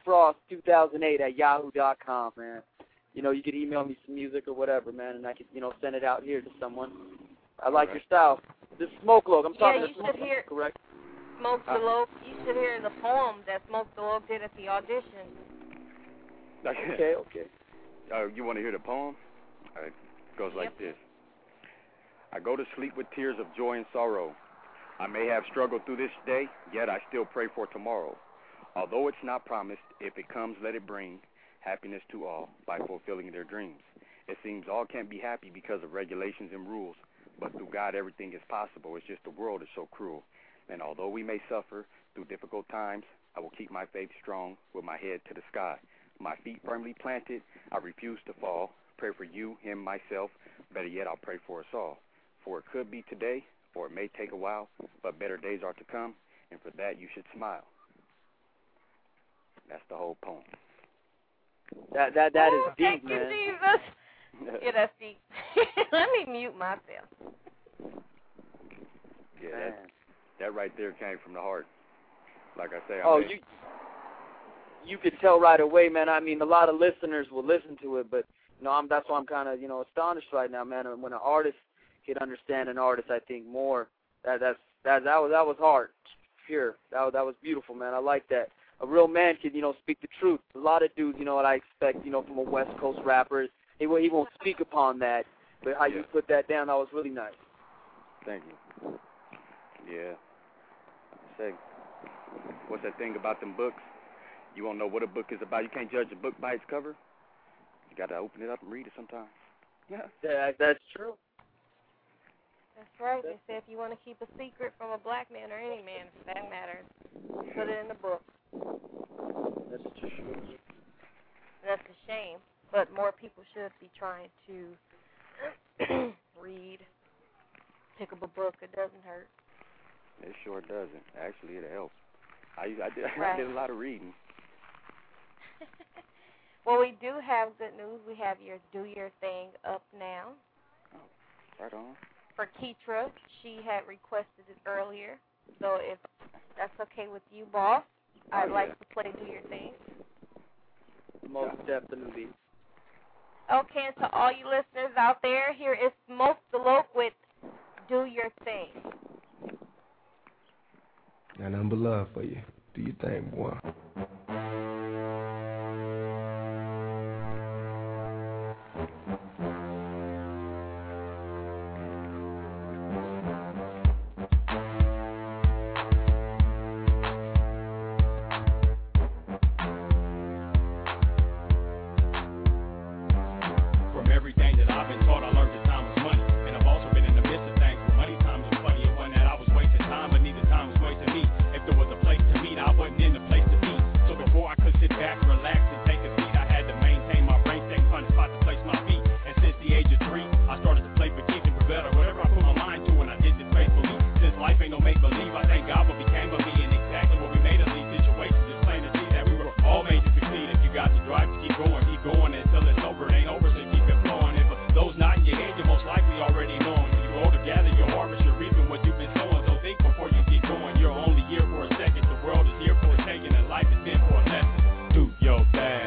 S6: mcfrost2008 man. You could email me some music or whatever, man, and I could, send it out here to someone. I like your style. This is Smoke Loc. I'm talking to Smoke Loc, correct?
S4: Smoke Loc. You should hear the poem that Smoke Loc did at the audition.
S6: Okay.
S9: You want to hear the poem? All right. It goes like this. I go to sleep with tears of joy and sorrow. I may have struggled through this day, yet I still pray for tomorrow. Although it's not promised, if it comes, let it bring happiness to all by fulfilling their dreams. It seems all can't be happy because of regulations and rules, but through God everything is possible. It's just the world is so cruel. And although we may suffer through difficult times, I will keep my faith strong with my head to the sky. My feet firmly planted, I refuse to fall. Pray for you, him, myself. Better yet, I'll pray for us all. For it could be today, or it may take a while, but better days are to come, and for that you should smile. That's the whole poem.
S6: That is deep,
S4: thank
S6: man.
S4: Thank you, Jesus. Yeah, that's deep. Let me mute myself.
S9: Yeah, that right there came from the heart. Like I say,
S6: you could tell right away, man. I mean, a lot of listeners will listen to it, but that's why I'm kind of astonished right now, man. When an artist can understand an artist, I think more. That was heart, pure. That was beautiful, man. I like that. A real man can speak the truth. A lot of dudes, what I expect, from a West Coast rapper, he won't speak upon that. But how you put that down, that was really nice.
S9: Thank you. Yeah. Say, what's that thing about them books? You won't know what a book is about. You can't judge a book by its cover. You got to open it up and read it sometimes.
S6: Yeah, that's true.
S4: That's right. They say if you want to keep a secret from a black man or any man, for that matter, put it in the book.
S6: That's true.
S4: That's a shame. But more people should be trying to read, pick up a book. It doesn't hurt.
S9: It sure doesn't. Actually, it helps. I did a lot of reading.
S4: Well, we do have good news. We have your Do Your Thing up now.
S9: Oh, right on. For
S4: Keitra, she had requested it earlier. So if that's okay with you, boss, I'd like to play Do Your Thing.
S6: Most definitely.
S4: Okay, and to all you listeners out there, here is Smoke the Loke with Do Your Thing.
S11: Got nothing but love for you. Do your thing, boy.
S7: From everything that I've been taught, I learned that time was money. And I've also been in the midst of things where money time was funny. It wasn't that I was wasting time, but neither time was wasting me. If there was a place to meet, I wasn't in the place to be. So before I could sit back, relax, and take a seat, I had to maintain my brain, staying find a spot to place my feet. And since the age of 3, I started to play for keeps and prevail or whatever I put my mind to, and I did this faithfully. Since life ain't no make-believe, I thank God what became of me, and exactly what we made of these situations is plain to see that we were all made to succeed. If you got the drive to keep going until it's over. It ain't over, so keep it flowing. If those not in your head, you're most likely already knowing. When you grow together, your harvest, you're reaping what you've been sowing. So think before you keep going. You're only here for a second. The world is here for a taking, and life is meant for a lesson. Do your thing.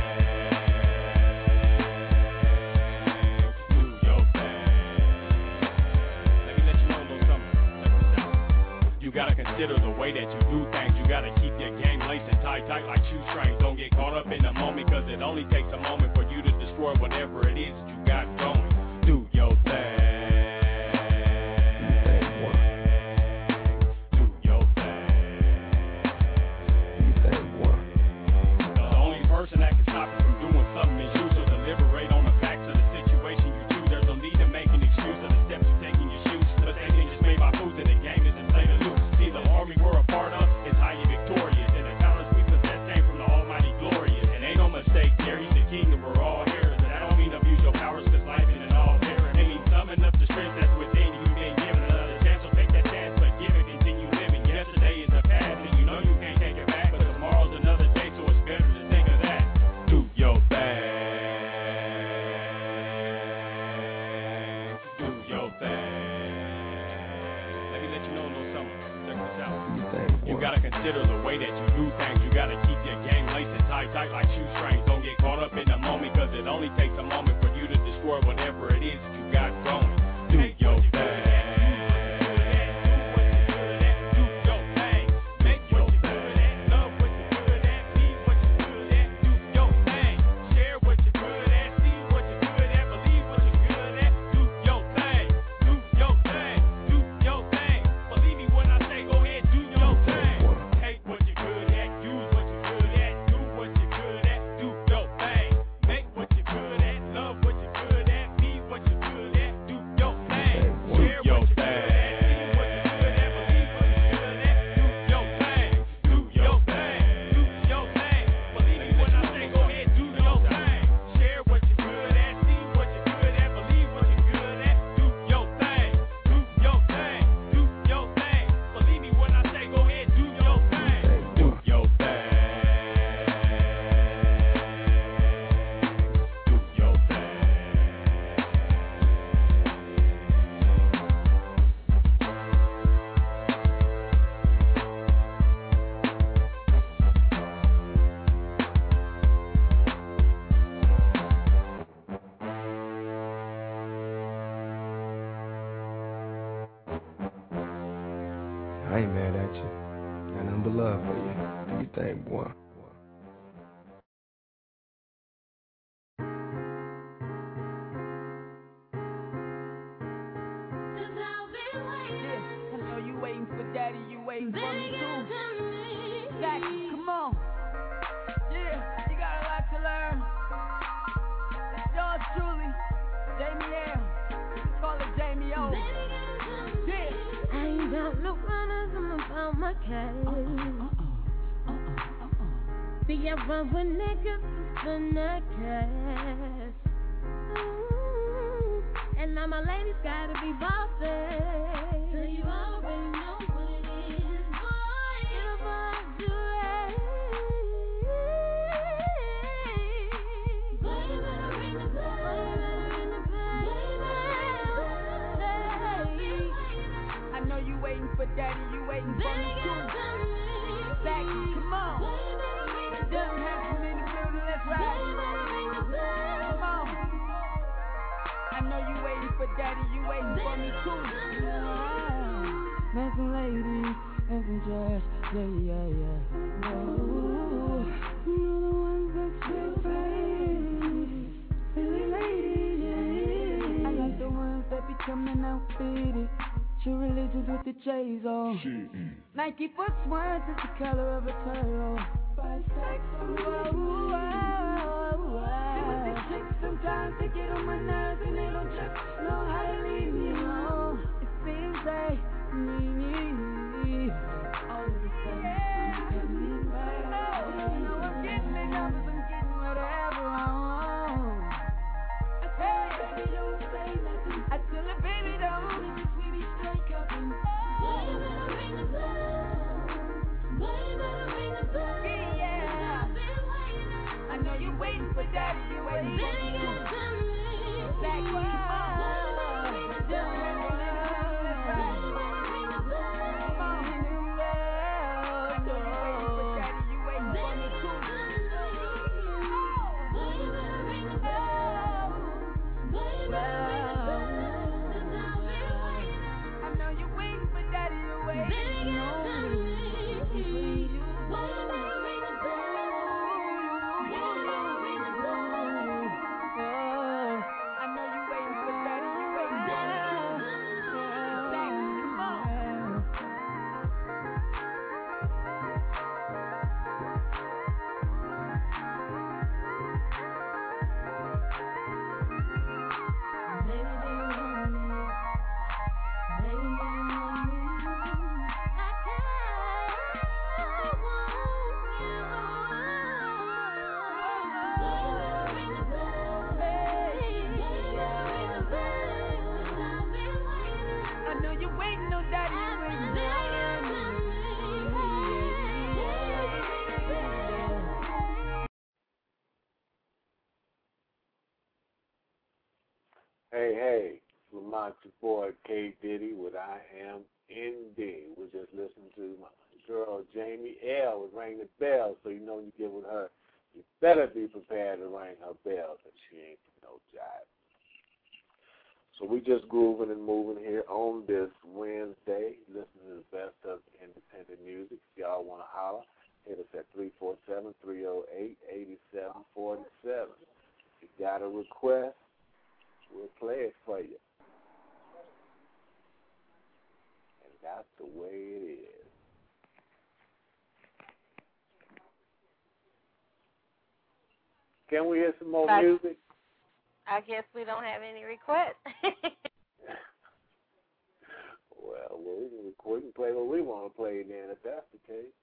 S7: Do your thing. Let me let you know a little something. Check this out. You gotta consider the way that you do things. You gotta keep your game lacing tight like shoestrings. Don't get caught up in the moment, cause it only takes a moment for you to destroy whatever it is that you got going. Do your thing. Do your thing. The only person that can stop you from doing something is you. So deliberate on the facts of the situation you choose. There's no need to make an excuse of the steps you take in your shoes. But they ain't just made by fools, and the game isn't played to lose. See, the army we're a part of is highly victorious, and the talents we possess came from the Almighty glorious. And ain't no mistake there, he's the king and we're all heirs. But that don't mean abuse your powers, cause life isn't all fair. And it means summon up the strength that's within you. You've been given another chance, so take that chance, but give it, continue living. Yesterday is the past, and you know you can't take it back. But tomorrow's another day, so it's better to think of that. Do your thing. Do your thing. Let me let you know a little something. Check this out. You gotta consider the way that you do things. You gotta keep your game lacing tight like shoestrings. Don't get caught up in the moment, cause it only takes a moment for you to destroy whatever it is that you got going. Do your thing. Do your thing. Make what you're good at. Love what you're good at. Be what you're good at. Do your thing. Share what you're good at. See what you're good at. Believe what you're good at. Do your thing. Do your thing. Do your thing. Believe me when I say go ahead, do your thing. Take what you're good at. Use what you're good at. Do what you're good at. Do your thing. Make what you're good at. Love
S12: waiting for me too. Jackie, come on. Yeah, you got a lot to learn. It's yours truly, Jamie L. Call it Jamie O. Yeah.
S13: I ain't got no runners, I'm about my cash. See, I run with niggas for that cash. And now my ladies gotta be bossy. So you already know what it is. Boy, if I do it. Boy, you better ring the bell. Boy, you better ring the bell.
S12: I know you waiting for daddy, you waiting for me too. Jackie, come on. Doesn't have to be in the building, let's ride. Come on. I know you waiting for daddy, you waiting for me too. Met some ladies and some jazz, yeah. Ooh, you know the ones that you face. Silly ladies, yeah. I like the ones that be coming outfitted. True religions with the J's on. Nike foot sweats is the color of a turtle. Sometimes they get on my nerves and they don't just know how to leave me alone. It seems they need all of a sudden. I'm getting better. You know I'm getting the numbers, I'm getting whatever I want. I tell her, baby, don't say nothing. I tell her, baby, don't. We be straight cupping. Boy, you better ring the bell. Boy, you better ring the bell. Yeah. I know you're waiting for daddy, you're waiting for me.
S2: Hey, Lamont, your boy K. Diddy with I Am ND. We're just listening to my girl Jamie L. with Ring the Bell, so you know when you get with her, you better be prepared to ring her bell, because she ain't no jive. So we just grooving and moving here on this Wednesday, listening to the best of independent music. If y'all want to holler, hit us at 347-308-8747. If you got a request, we'll play it for you. And that's the way it is. Can we hear some more music?
S4: I guess we don't have any requests.
S2: Well, we can play what we want to play then, if that's the case.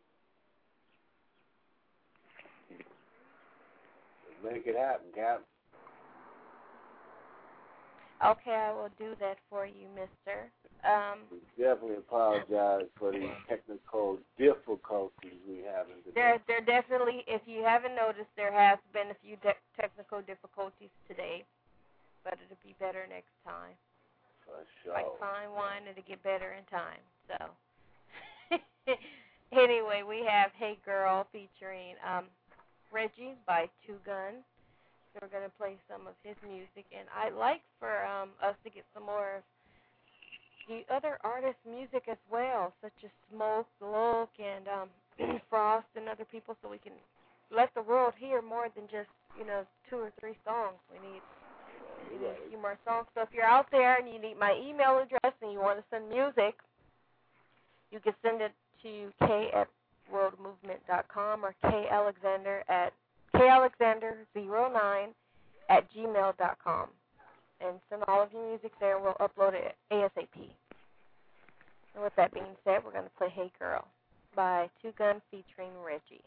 S2: Let's make it happen, Captain.
S4: Okay, I will do that for you, mister.
S2: We definitely apologize for the technical difficulties we have in today.
S4: There definitely, if you haven't noticed, there has been a few technical difficulties today, but it'll be better next time.
S2: For sure.
S4: Like fine wine, it'll get better in time. So, anyway, we have Hey Girl featuring Reggie by Two Guns. So we're going to play some of his music, and I'd like for us to get some more of the other artists' music as well, such as Smoke, Look, and Frost, and other people, so we can let the world hear more than just, 2 or 3 songs. We need a few more songs. So if you're out there and you need my email address and you want to send music, You can send it to k@worldmovement.com or kalexander09@gmail.com. And send all of your music there, and we'll upload it ASAP. And with that being said, we're going to play Hey Girl by Two Gun featuring Reggie.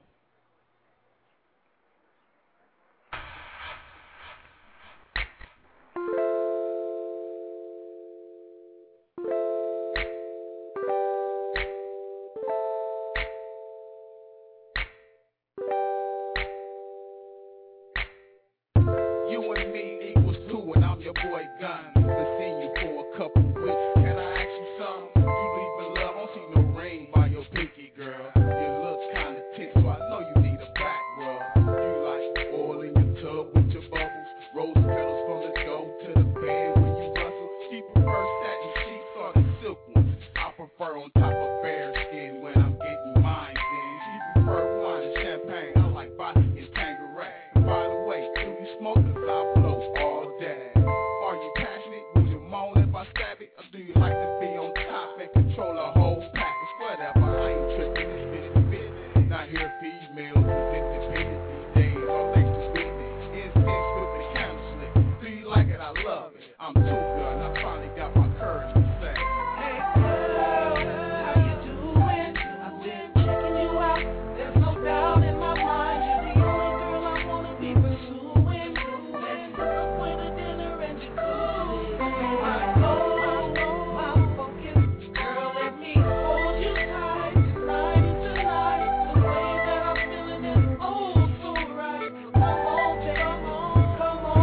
S3: You and me equals two, and I'm your boy Gun. Been seeing you for a couple weeks. Can I ask you something? You leaving love? I don't see no ring by your pinky, girl. You look kinda tense, so I know you need a back rub. You like oil in your tub with your bubbles, rose petals from the stove to the bed when you rustle. She prefers satin sheets or the silk ones. I prefer on top of bear skin when I'm getting mine. Then she prefer wine and champagne. I like vodka and Tanqueray. By the way, do you smoke? 'Cause I blow all day. Are you passionate? Would you moan if I stab it? Or do you like to be on top and control a whole package? Whatever, I ain't tripping. It's fit. Not here females is independent these days. All thanks to sweetness. Incense with the candle slick. Do you like it? I love it. I'm too good, and I finally got my courage to say, hey girl, how you doing? I've been checking you out. There's no doubt in my mind you're the only girl I wanna be pursuing. Let's hook up with a dinner and jacuzzi. My goal, my focus, girl, let me hold you tight tonight and tonight. The way that I'm feeling is oh so right. So come on, baby, come on.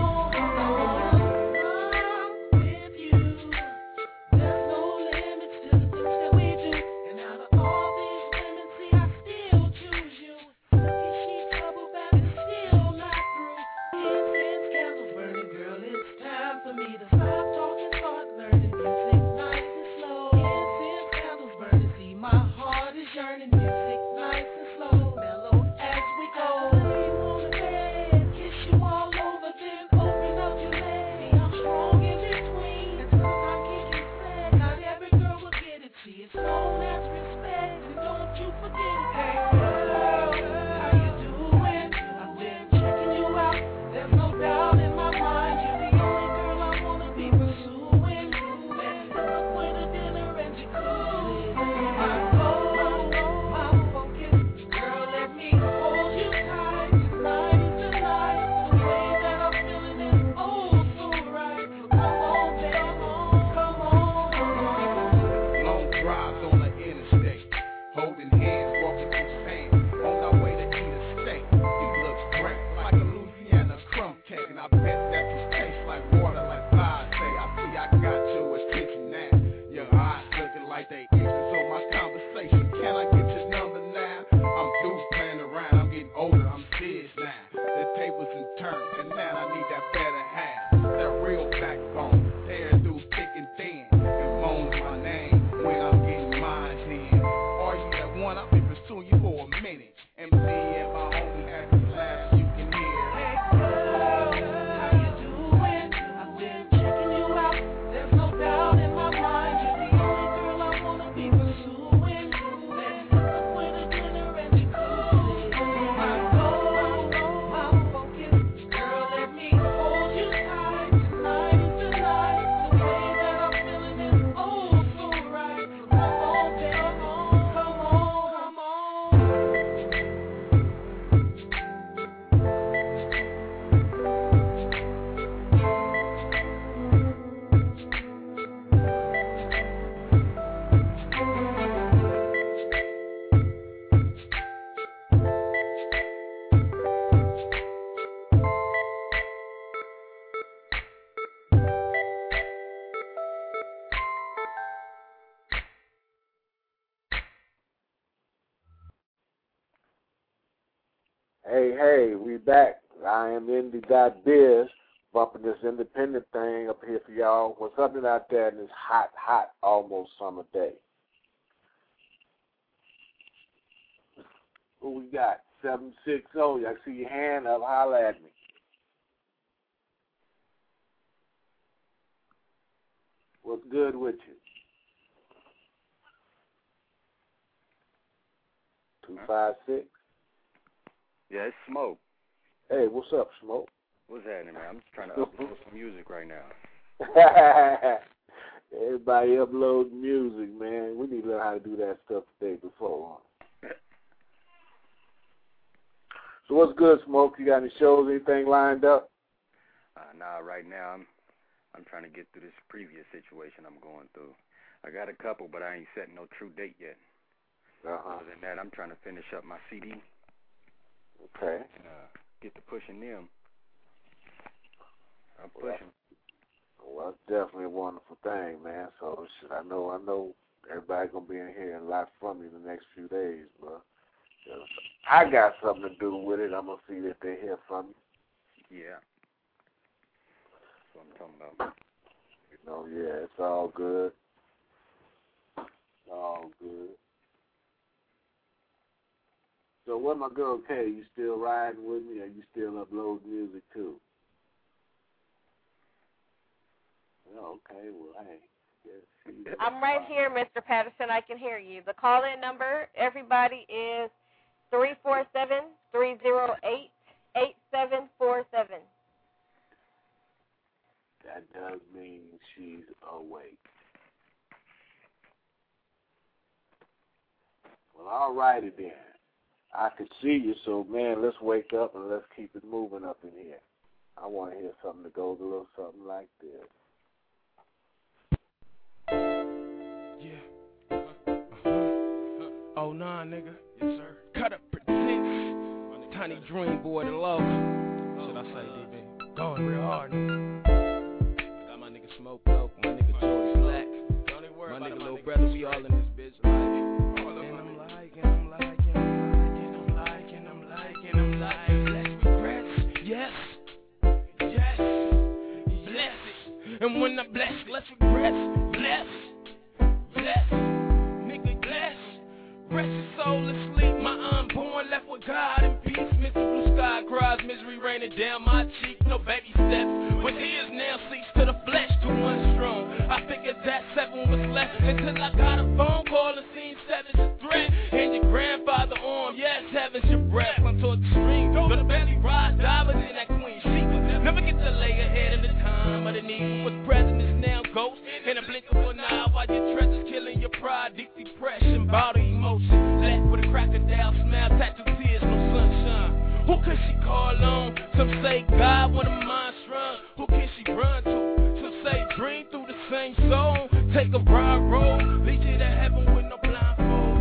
S3: With you, there's no limits to the things that we do. And out of all these women, see, I still choose you. Silky sheets, bubble bath, and still not through. Incense candles burning, girl, it's time for me to stop talking, start learning music nice and slow. Incense candles burning, see, my heart is yearning. Music nice and slow, mellow as we go. Lay you on the bed, kiss you all over, then open up your legs. I'm strong in between, and sometimes can get fed. Not every girl will get it, see, it's known as respect, and don't you forget it. Hey girl, how you doing? I've been checking you out. There's no doubt in my mind you're the only girl I wanna be pursuing. Let's hook up with a dinner and jacuzzi. My goal, my focus, girl, let me hold you tight tonight and tonight. The way that I'm feeling is oh so right. So come on, baby, come on. Long drives on the interstate, holding hands, walking through sand, on our way to eat a steak. You look great, like a Louisiana crumb cake, and I bet that you taste like water, like I say. I see I got your attention now. Your eyes looking like they interest on my conversation. Can I get your number now? I'm through playing around. I'm getting older. I'm serious now. The tables been turned, and now I need that better half, that real backbone. Tear through thick and thin, and moans my name when I'm getting mine in. Are you that one? I've been pursuing you for a minute. MC and my homie at the last you can hear. Hey girl, how you doing? I've been checking you out. There's no doubt in my mind you're the only girl I wanna be pursuing. Let's hook up with a dinner and jacuzzi. My goal, my focus, girl, let me hold you tight tonight and tonight. The way that I'm feeling is oh so right. So come on, baby, come on.
S2: Hey, we back. I am Indie.biz, bumping this independent thing up here for y'all. What's something out there in this hot, almost summer day? Who we got? 760. I see your hand up. Holla at me. What's good with you? 256.
S9: Yeah, it's Smoke.
S2: Hey, what's up, Smoke?
S9: What's happening, man? I'm just trying to upload some music right now.
S2: Everybody upload music, man. We need to learn how to do that stuff the day before. So what's good, Smoke? You got any shows, anything lined up?
S9: Nah, right now I'm trying to get through this previous situation I'm going through. I got a couple, but I ain't setting no true date yet. Other than that, I'm trying to finish up my CD.
S2: Okay.
S9: And get to pushing them. I'm pushing.
S2: Well, that's definitely a wonderful thing, man. So I know everybody gonna be in here and a lot from you in the next few days, but I got something to do with it. I'm gonna see that they hear from you.
S9: Yeah. That's what I'm talking about.
S2: Yeah, it's all good. All good. So what my girl Kay, you still riding with me or you still uploading music too? Okay, well, hey.
S4: I'm right here, Mr. Patterson. I can hear you. The call-in number, everybody, is 347-308-8747.
S2: That does mean she's awake. Well, all righty then. I can see you, so, man, let's wake up and let's keep it moving up in here. I want to hear something that goes a little something like this.
S3: Yeah. Oh, nah, nigga. Yes, sir. Cut up presents. Tiny Dream Boy the Low. Should I say, DB? Going real hard, nigga. Got my nigga Smoke Low, my nigga Joey Black. My nigga Lil Brother, we all in this bitch life. And I'm liking, less regrets. Yes. And when I bless, less regrets. Bless. Nigga, bless. Rest his soul asleep. My unborn left with God in peace. Mr. Blue Sky cries, misery raining down my cheek. No baby steps. When tears now seeks to the flesh, 2 months strong. I figured that 7 was left until I got a phone call and seen 7's a threat. And your grandfather arm, yes, heaven's your breath. I'm toward the stream, go to belly rise, divers in that Queen Sheba. Never get to lay ahead in the time of the need. What's present is now ghost. In a blink of an eye, while your treasures killing your pride, deep depression, body emotion. Left with a crocodile smile, tattoo tears, no sunshine. Who could she call on? Some say God when the mind strung. Who can she run to? Some say dream through the same soul. Take a broad road, lead you to heaven with no blindfold.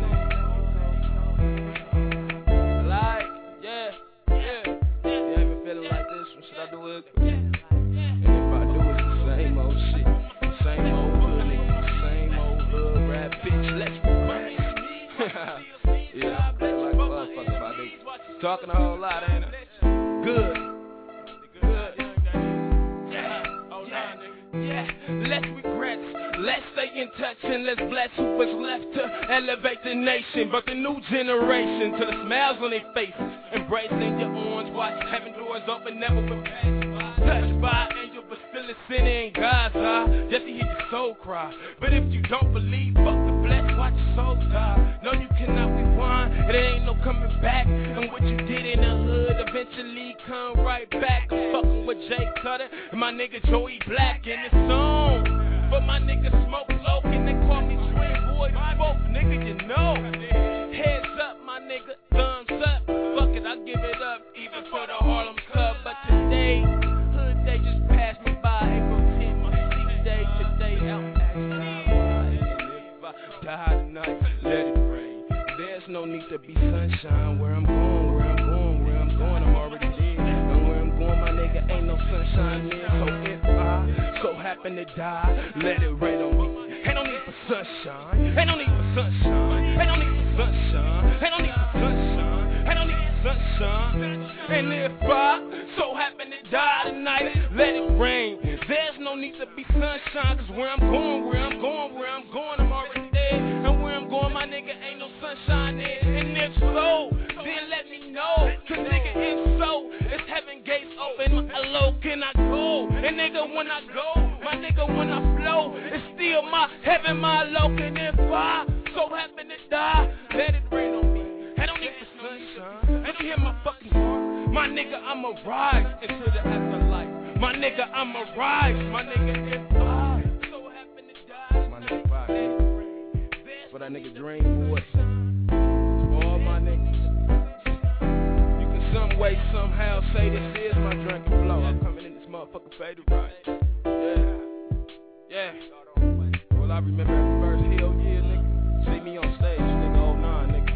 S3: Like, yeah. You ever feeling like this? What should I do it? And if I do it, it's the same old shit. Same old hood, nigga. Same old hood rap bitch. Let's go. Yeah, I'm playing like a motherfucker about this. Talking a whole lot, ain't I? Good. Yeah. Less regrets. Let's stay in touch and let's bless who was left to elevate the nation. But the new generation, to the smiles on their faces, embracing your orange watch, having doors open, never been passed by. Touched by an angel, but still a sinner in God's eye. Just to hear your soul cry. But if you don't believe, fuck the flesh, watch your soul die. No, you cannot rewind, it ain't no coming back. And what you did in the hood eventually come right back. I'm fucking with Jay Cutter and my nigga Joey Black in this song. But my nigga Smoke Low, and they call me Twin Boy. Both nigga, you know. Heads up, my nigga, thumbs up. Fuck it, I give it up, even for the Harlem Club. But today, hood day just passed me by. April 10th, my sleep day. Today, out and if I die tonight, let it rain. There's no need to be sunshine. Where I'm going, I'm already there. And where I'm going, my nigga, ain't no sunshine there. So if I so happen to die, let it rain on me. Ain't no need for sunshine. Ain't no need for sunshine. Ain't no need for sunshine. Ain't no need for sunshine. Ain't no need for sunshine. And if I so happen to die tonight, let it rain. There's no need to be sunshine. Cause where I'm going, I'm already there. And where I'm going, my nigga, ain't no sunshine there. And if so, then let me know. Cause nigga, if so, it's heaven gates open. How low can I go? And nigga, when I go, my nigga, when I flow, it's still my heaven, my low. And if I so happen to die, let it rain on me. My nigga, I'ma rise into the afterlife. My nigga, I'ma rise. My nigga, it's life. So happen to die. My nigga, five. For that nigga Dream Boy. For all my niggas. You can some way, somehow say this is my drinking flow. I'm coming in this motherfucking faded right. Yeah. Well, I remember every verse, hell yeah, nigga. See me on stage, nigga, 09, nigga.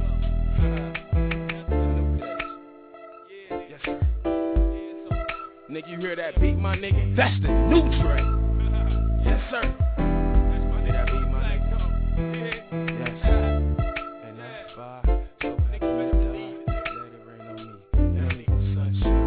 S3: Yes, sir. Nigga, you hear that beat, my nigga? That's the new Dre. Yes, sir. Hear that beat, my nigga? Yes, sir. And that's fire. So happy to die. Let it rain on me. And I need the sunshine.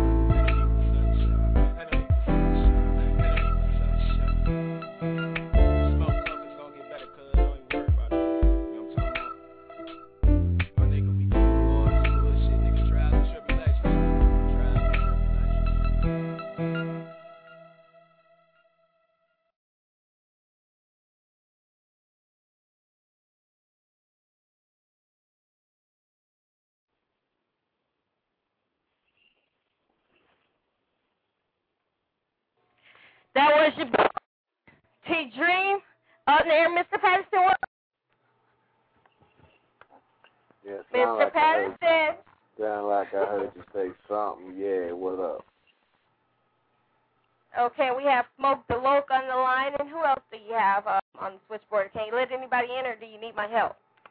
S4: That was your boy, T-Dream. Up there, Mr. Patterson.
S2: Yeah,
S4: Mr. Patterson.
S2: Sound like I heard you say something. Yeah, what up?
S4: Okay, we have Smoke the Loke on the line, and who else do you have on the switchboard? Can you let anybody in, or do you need my help?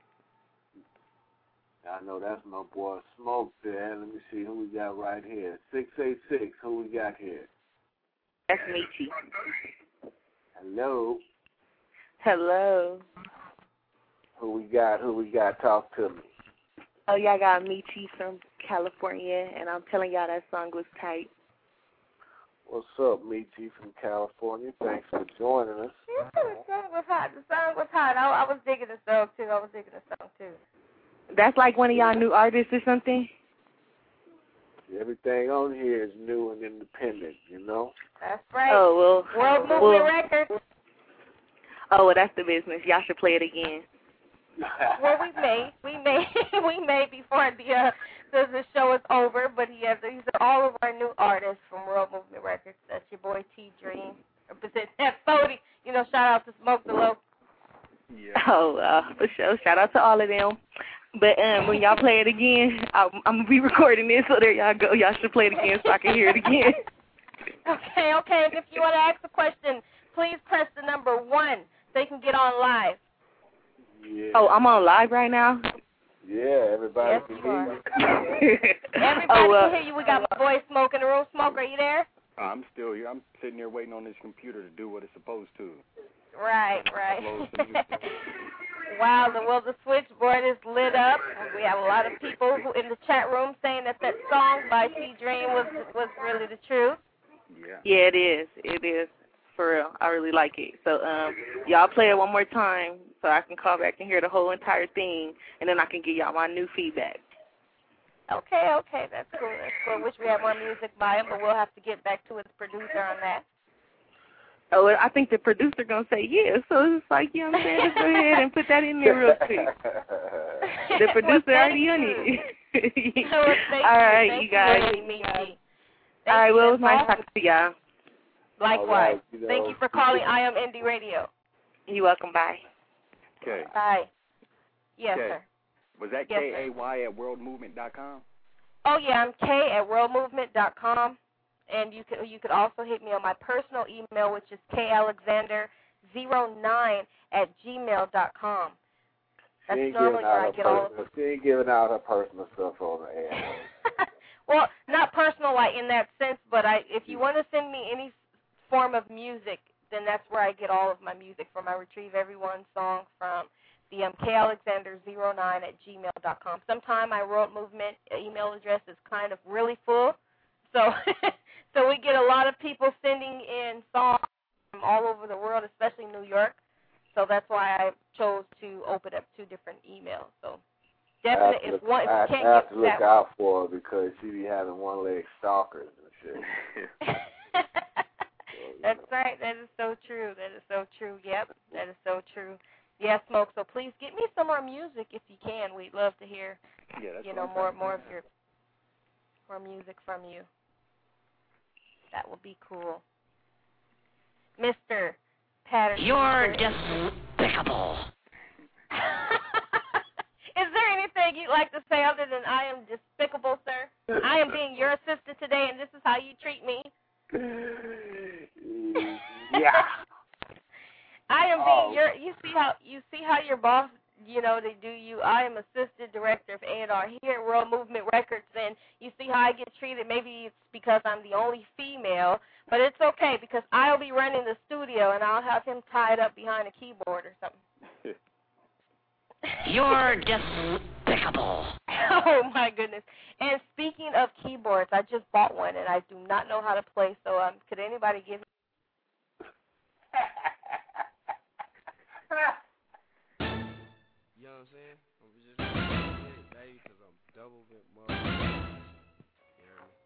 S2: I know that's my boy Smoke there. Let me see who we got right here. 686, who we got here?
S14: That's Michi.
S2: Hello.
S14: Hello.
S2: Who we got? Talk to me.
S14: Oh, y'all got Michi from California, and I'm telling y'all that song was tight.
S2: What's up, Michi from California? Thanks for joining us.
S4: Yeah, the song was hot. I was digging the song, too.
S14: That's like one of y'all new artists or something?
S2: Everything on here is new and independent, you know?
S4: That's right.
S14: Oh, well.
S4: World Movement Records.
S14: Oh, well, that's the business. Y'all should play it again.
S4: Well, we may before the show is over, but these are all of our new artists from World Movement Records. That's your boy T-Dream. Represent F40. Shout out to Smoke the Loke.
S14: Yeah. Oh, for sure. Shout out to all of them. But when y'all play it again, I'm going to be recording this, so there y'all go. Y'all should play it again so I can hear it again.
S4: Okay. And if you want to ask a question, please press the number 1 so you can get on live.
S2: Yeah.
S14: Oh, I'm on live right now?
S2: Yeah, everybody can hear you.
S4: Everybody can hear you. We got my boy Smoke in the room. Smoke, are you there?
S9: I'm still here. I'm sitting here waiting on this computer to do what it's supposed to.
S4: Right. Wow, the switchboard is lit up. We have a lot of people who in the chat room saying that song by T-Dream was really the truth.
S14: Yeah, it is. It is. For real. I really like it. So, y'all play it one more time so I can call back and hear the whole entire thing, and then I can give y'all my new feedback.
S4: Okay. That's cool. I wish we had more music by him, but we'll have to get back to his producer on that.
S14: Oh, I think the producer going to say yeah, so it's like, you know what I'm saying, just go ahead and put that in there real quick. The producer already on it. All right, you guys. All right, well, it was nice talking to y'all.
S4: Likewise. Thank you for calling I Am Indie Radio.
S14: You're welcome. Bye.
S9: Okay.
S4: Bye. Yes, sir.
S9: Was that K-A-Y at worldmovement.com?
S4: Oh, yeah, I'm K at worldmovement.com. And you could also hit me on my personal email, which is kalexander09@gmail.com. That's normally where I get all of it.
S2: She ain't giving out her personal stuff on the air.
S4: Well, not personal like in that sense, but if you want to send me any form of music, then that's where I get all of my music from. I retrieve everyone's song from the kalexander09@gmail.com. Sometime my World Movement email address is kind of really full, so so we get a lot of people sending in songs from all over the world, especially New York. So that's why I chose to open up 2 different emails. So definitely, if one
S2: I
S4: can't
S2: have
S4: get
S2: to look
S4: that
S2: out for her because she be having one-leg stalkers and shit.
S4: That's right. That is so true. Yep, that is so true. Yeah, Smoke. So please get me some more music if you can. We'd love to hear, more of your. more music from you. That would be cool. Mr. Patterson.
S15: You're despicable.
S4: Is there anything you'd like to say other than I am despicable, sir? I am being your assistant today, and this is how you treat me?
S2: Yeah.
S4: I am being your. You see how your boss, you know, they do you. I am assistant director of A&R here at World Movement Records, and you see how I get treated. Maybe it's because I'm the only female, but it's okay because I'll be running the studio, and I'll have him tied up behind a keyboard or something.
S15: You're despicable.
S4: Oh, my goodness. And speaking of keyboards, I just bought one, and I do not know how to play, so could anybody give me?
S16: You know what I'm saying? I'm just get it, baby, because I'm double bit more. You hear me?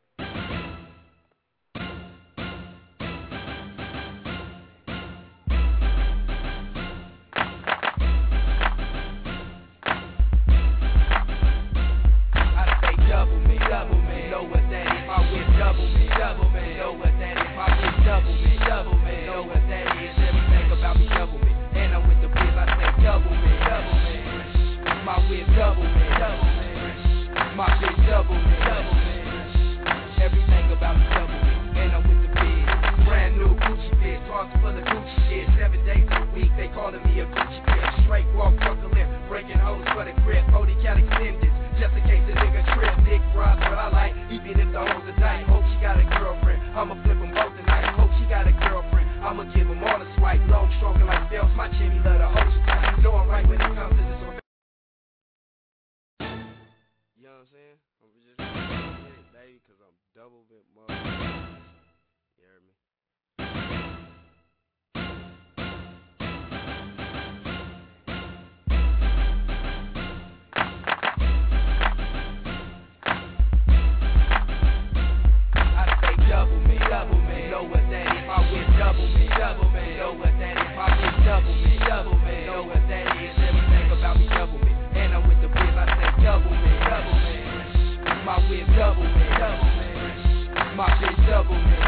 S3: Double me, know what that is. I win double me, know what that is. I win double me, know what that is. Everything about me double me, and I'm with the biz. I say double me. My win double me, my bitch double me. Everything about me double me, and I'm with the biz. Brand new Gucci biz, cars full of Gucci shit. 7 days a week, they calling me a Gucci bitch. Straight walk, truck a lift, breaking hoes for the grip. 40 cal extended. Just in case the nigga trip, big bras, what I like, even if the hoes are tight. Hope she got a girlfriend, I'ma flip them both tonight. Hope she got a girlfriend, I'ma give them all a swipe. Long stroking like Phelps, my chimney love the host tight. Know I'm right when it comes to this one.
S16: You know what I'm saying? I'm just get it, baby, because I'm double bit more. You hear me?
S3: Double me, know what that is. I win double me, know what that is. I win double me, know what that is. Everything about me double me, and I'm with the biz. I say double me. My win double me, my bitch double me.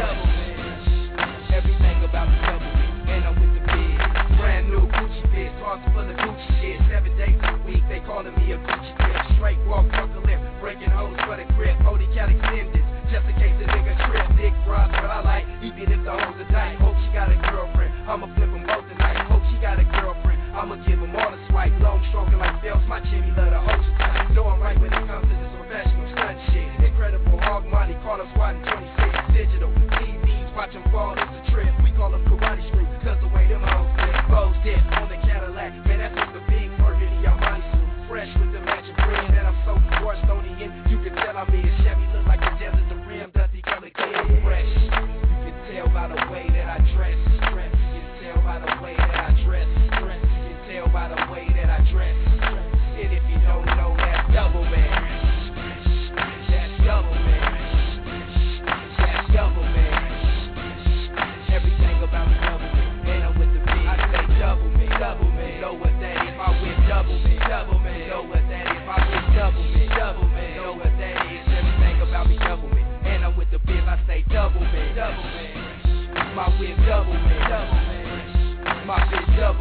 S3: Everything about me double me, and I'm with the biz. Brand new Gucci biz, cars full of Gucci shit. 7 days a week, they calling me a Gucci bitch. Straight walk, truck a lift, breaking hoes for the grip. 40 cal extended. Just in case the nigga trip, big bras, what I like, even if the hoes are tight. Hope she got a girlfriend, I'ma flip them both tonight. Hope she got a girlfriend, I'ma give them all a swipe. Long stroking like Phelps, my chimney love the host tight. Know I'm right when it comes to this professional stunt shit. Incredible hog money, call them squatting 26. Digital, TVs, watch them fall, it's a trip. We call them karate screw, cause the way them hoes dip. Rose dip on the Cadillac, man, that's just the big burgundy on my suit. Fresh with the matching brand, and I'm so washed on the end. You can tell I'm in Chevy, look like the desert. Dusty color kid, fresh. You can tell by the way that I dress. You can tell by the way that I dress. You can tell by the way that I dress. And if you don't know, that's double man. That's double man. That's double man. Everything about me double man, and I'm with the biz. I say double man, know what that is. I win double man, know what that is. I win double man, know what that is. Everything about me double man. And I'm with the biz, I say double man. My win double man. My bitch double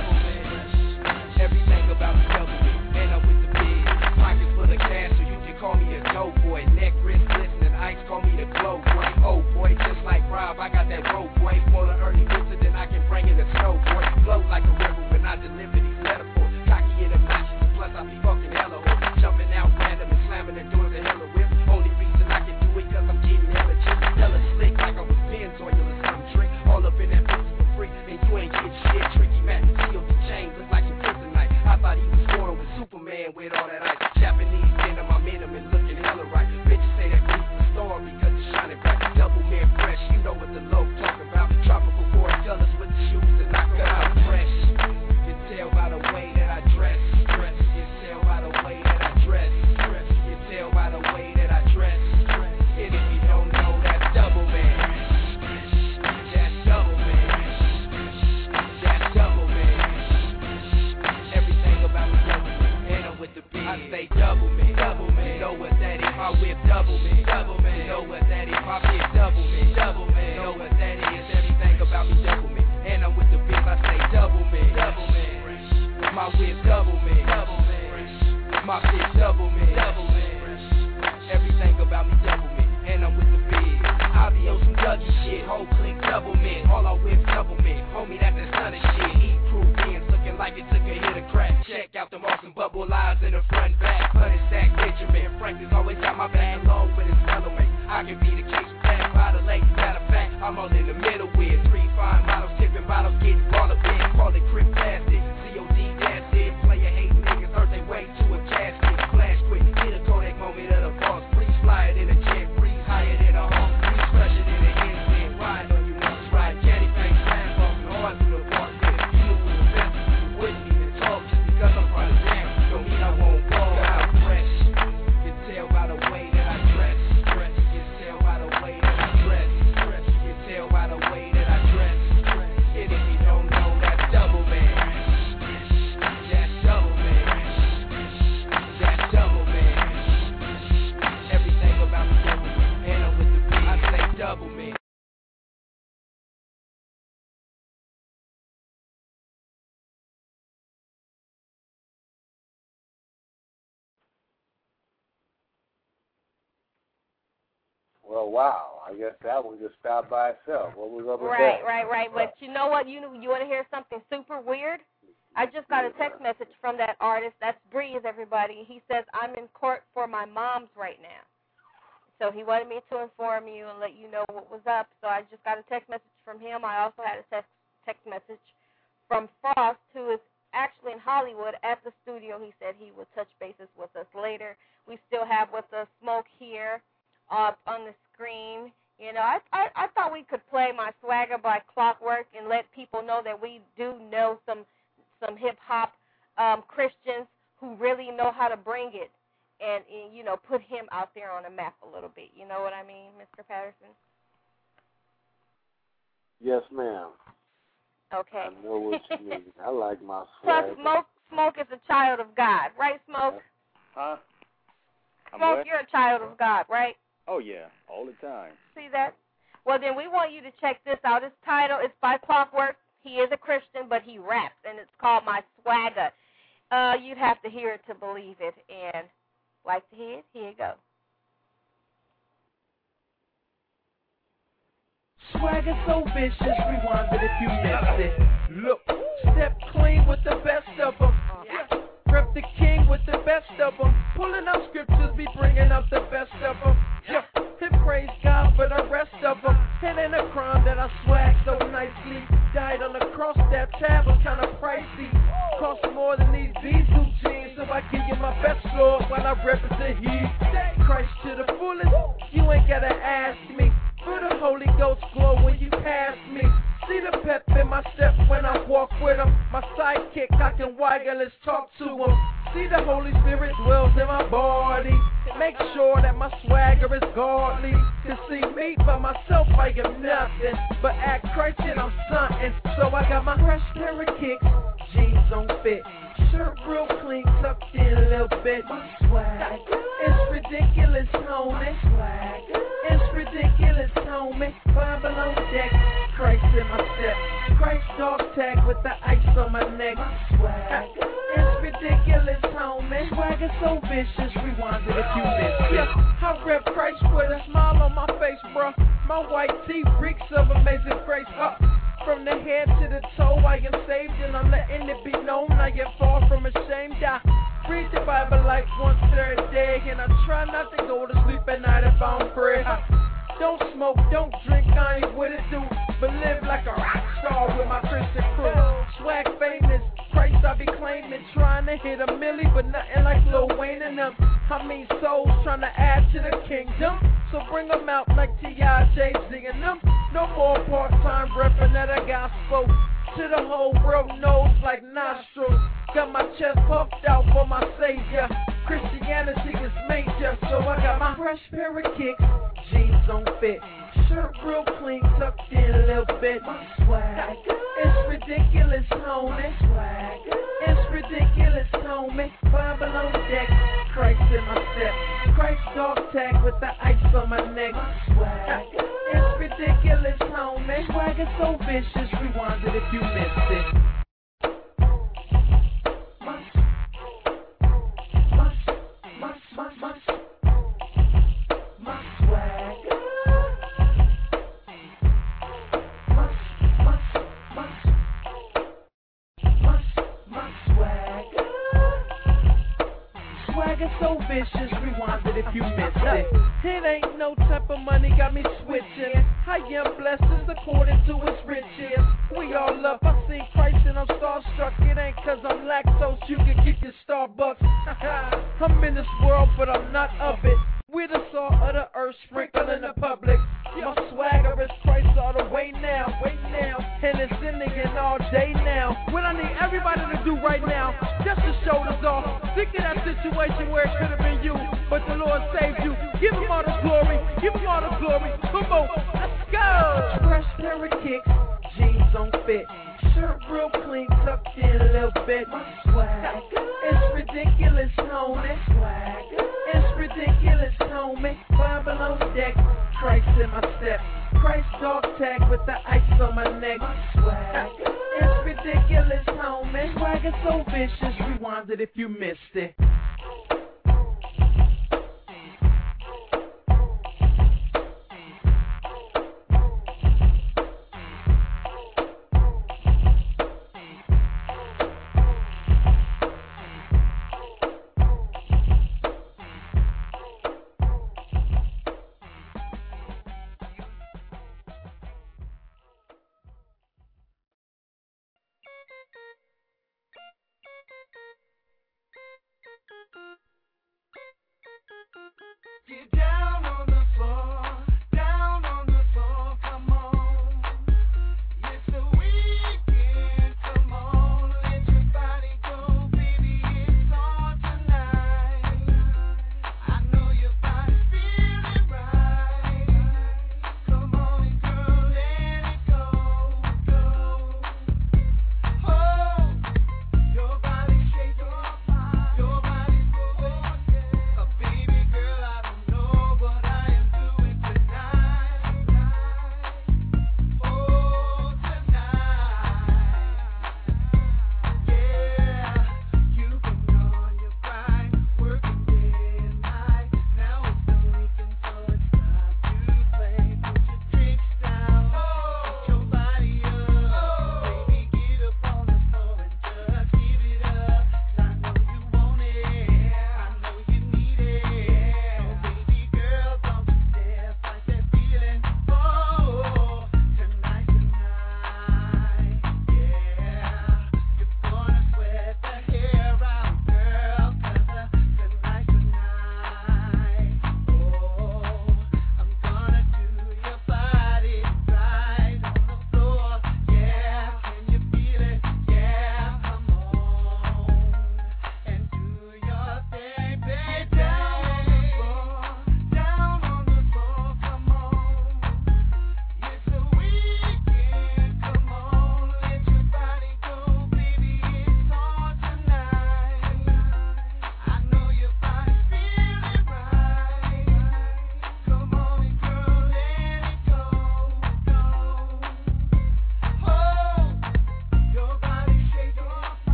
S3: man. Everything about me double man. And I'm with the biz. Pockets full of cash, so you can call me a dope boy. Neck, wrist, glistening, ice, call me the glow boy. Oh boy, just like Rob, I got that rope boy. For the early winter, then I can bring in the snow boy. Flow like a river when I deliver these metaphors. Cocky and obnoxious, and plus I be fucking hella hoes. Jumping out random and slamming the doors of hella whip. Only reason I can do it cause I'm getting hella chick. Hella slick like I was Pennzoil or some trick. All up in that pussy for free, and you ain't getting shit. Tricky man,
S16: My shit double man. Everything about me double man. And I'm with the big. I be on some Dougie shit. Whole clique double man. All I whip double man. Homie, that's the son of shit. Heat proof ends looking like it took a hit of crack. Check out them awesome bubble eyes in the front back. 100 stack Benjamin. Frank has always got my back alone with his fellow mate. I can be the case back by the lake. Matter of fact, I'm all in the middle with 3 fine models, tipping bottles, getting ball of big. Call it crip plastic. COD, that's it. Player hating niggas hurt they way to a casket. Flash quick, hit a Kodak moment of the boss. Breeze flyer than a jet, breeze higher than a hawk. Breeze fresher than an instant. Riding on you niggas, ride caddy bang, slam bumping hard through the park. Yeah, you knew the best, you wouldn't even talk just because I'm from the jam. Don't mean I won't ball, I'm fresh. You can tell by the way that I dress. You can tell by the way that I dress. You can tell by the way that I dress. And if you don't know, that's double man. That's double man. That's double man. Everything about me double man. And I'm with the beat. I say double man.
S2: Well, wow. I guess that one just stopped by itself. What was up with
S4: Right,
S2: that?
S4: right. But you know what? You want to hear something super weird? I just got a text message from that artist. That's Breeze, everybody. He says, I'm in court for my mom's right now. So he wanted me to inform you and let you know what was up. So I just got a text message from him. I also had a text message from Frost, who is actually in Hollywood at the studio. He said he would touch bases with us later. We still have with us Smoke here on the screen. You know, I thought we could play My Swagger by Clockwork and let people know that we do know some hip-hop Christians who really know how to bring it and, you know, put him out there on the map a little bit. You know what I mean, Mr. Patterson?
S2: Yes, ma'am.
S4: Okay.
S2: I know what you mean. I like My Swagger.
S4: Plus, Smoke is a child of God, right, Smoke?
S9: Huh?
S4: Smoke, you're a child of God, right?
S9: Oh, yeah, all the time.
S4: See that? Well, then we want you to check this out. His title is by Clockwork. He is a Christian, but he raps, and it's called My Swagger. You'd have to hear it to believe it, and like to hear it? Here you go.
S17: Swagger so vicious, rewind it if you missed it. Look, step clean with the best of them. Rep the king with the best of them. Pulling out scriptures, be bringing up the best of them. Yeah, and praise God for the rest of them. It ain't a crime that I swag so nicely. Died on the cross, that tab was kinda pricey. Cost more than these diesel jeans, so I give you my best, Lord, while I represent He. Christ to the fullest, you ain't gotta ask me. For the Holy Ghost glow when you pass me. See the pep in my step when I walk with him. My sidekick, I can waggle, let's talk to him. See the Holy Spirit dwells in my body. Make sure that my swagger is godly. To see me by myself, I am nothing. But at Christ, and I'm something. So I got my fresh pair of kicks, jeans on fit. Shirt real clean, tucked in a little bit. My swag, it's ridiculous, homie. It's ridiculous, homie. Bible on deck, Christ in my step. Christ dog tag with the ice on my neck. It's ridiculous, homie. Swagger so vicious, rewind it if you missed it. Yeah, I rep Christ with a smile on my face, bruh. My white tee reeks of amazing grace. From the head to the toe, I am saved and I'm letting it be known. I am far from ashamed. I read the Bible like once every day, and I try not to go to sleep at night if I'm praying. Don't smoke, don't drink, I ain't with it, dude. But live like a rock star with my Christian crew. Swag famous, Christ I be claiming. Trying to hit a milli, but nothing like Lil Wayne and them. I mean souls trying to add to the kingdom. So bring them out like T.I., Jay-Z and them. No more part-time repping that I gospel. To the whole world knows like nostrils. Got my chest puffed out for my savior. Christianity is major, so I got my fresh pair of kicks, jeans on fit. Shirt real clean, tucked in a little bit. My swag, it's ridiculous, homie. Swag, it's ridiculous, homie. Bible on deck, Christ in my step. Christ dog tag with the ice on my neck. My swag, it's ridiculous, homie. Swag is so vicious, rewind it if you missed it. My vicious, rewind it if you missed it. It ain't no type of money got me switching. I am blessed according to his riches. We all love, I seen Christ and I'm starstruck. It ain't cause I'm lactose, you can keep your Starbucks. I'm in this world, but I'm not of it. We're the salt of the earth, sprinkled in the public. My swagger is Christ all the way now, and it's sending in all day now. What I need everybody to do right now, just to shoulders off. Think of that situation where it could have been you, but the Lord saved you. Give him all the glory, give him all the glory. Come on, let's go. Fresh pair of kicks, jeans on fit. Shirt real clean, tucked in a little bit. My swag, it's ridiculous, homie. It's ridiculous, homie. Bible on deck, Christ in my step. Christ dog tag with the ice on my neck. My swag, it's ridiculous, homie. Swag is so vicious, rewind it if you missed it.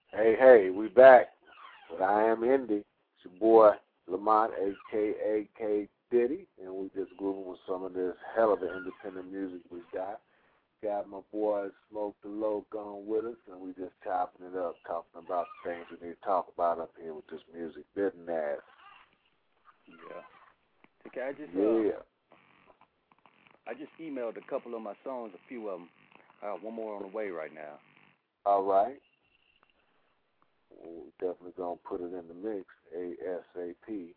S2: Hey, we back. But I am Indy. It's your boy Lamont, a.k.a. K Diddy, and we just grooving with some of this hell of the independent music we got. Got my boy Smoke the Low gone with us, and we just chopping it up, talking about the things we need to talk about up here with this music business.
S9: Yeah. Okay, I just emailed a couple of my songs, a few of them. I got one more on the way right now.
S2: All right. We're definitely going to put it in the mix, ASAP.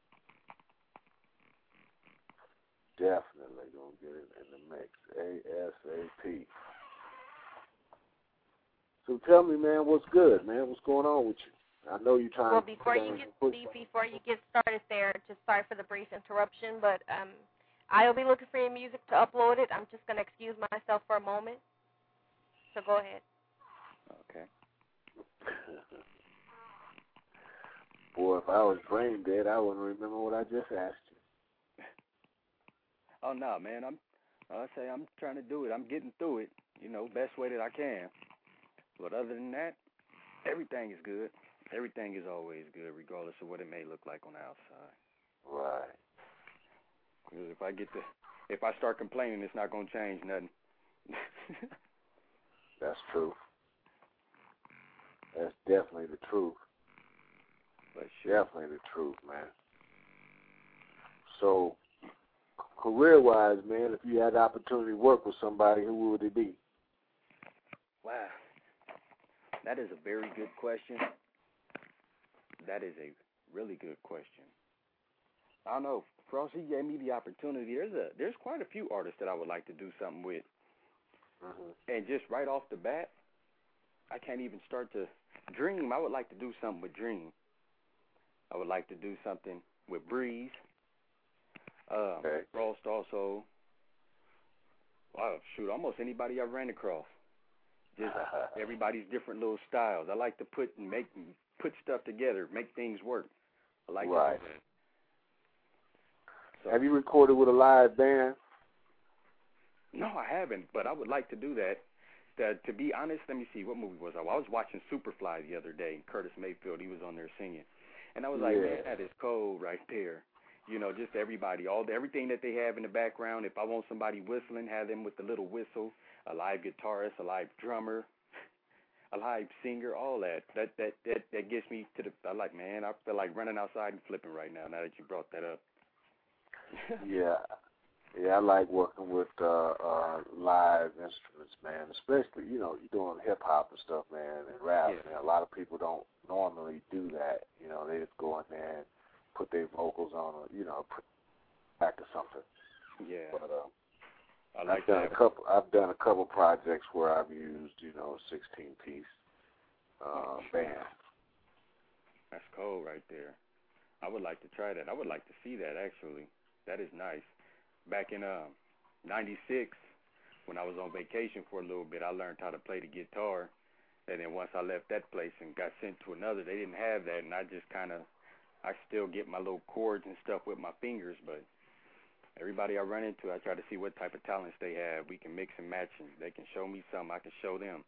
S2: Definitely going to get it in the mix, ASAP. So tell me, man, what's good, man? What's going on with you? I know you're trying
S4: to... Before you get started there, just sorry for the brief interruption, but I'll be looking for your music to upload it. I'm just going to excuse myself for a moment. So go ahead.
S9: Okay.
S2: Boy, if I was brain dead, I wouldn't remember what I just asked you.
S9: Oh no, man! I'm trying to do it. I'm getting through it, best way that I can. But other than that, everything is good. Everything is always good, regardless of what it may look like on the outside.
S2: Right.
S9: Because if I start complaining, it's not gonna change nothing.
S2: That's true. That's definitely the truth.
S9: But sure.
S2: Definitely the truth, man. So, career-wise, man, if you had the opportunity to work with somebody, who would it be?
S9: Wow. That is a very good question. That is a really good question. I don't know. Frosty gave me the opportunity. There's quite a few artists that I would like to do something with. Mm-hmm. And just right off the bat, I can't even start to Dream. I would like to do something with Dream. I would like to do something with Breeze. Frost also. Wow, shoot, almost anybody I ran across. Just everybody's different little styles. I like to put stuff together, make things work. I like
S2: right.
S9: that. So,
S2: have you recorded with a live band?
S9: No, I haven't, but I would like to do that. To be honest, let me see, what movie was I? Well, I was watching Superfly the other day, and Curtis Mayfield, he was on there singing. And I was like, man, that is cold right there. Just everybody, everything that they have in the background. If I want somebody whistling, have them with the little whistle, a live guitarist, a live drummer, a live singer, all that. That gets me to I feel like running outside and flipping right now that you brought that up.
S2: Yeah, I like working with live instruments, man. Especially, you're doing hip hop and stuff, man, and rap. Yeah. Man, a lot of people don't normally do that. They just go in there and put their vocals on, put back to something.
S9: Yeah.
S2: But
S9: I like
S2: I've done a couple projects where I've used, 16-piece band.
S9: That's cool right there. I would like to try that. I would like to see that, actually. That is nice. Back in '96, when I was on vacation for a little bit, I learned how to play the guitar. And then once I left that place and got sent to another, they didn't have that. And I just I still get my little chords and stuff with my fingers. But everybody I run into, I try to see what type of talents they have. We can mix and match, and they can show me something. I can show them.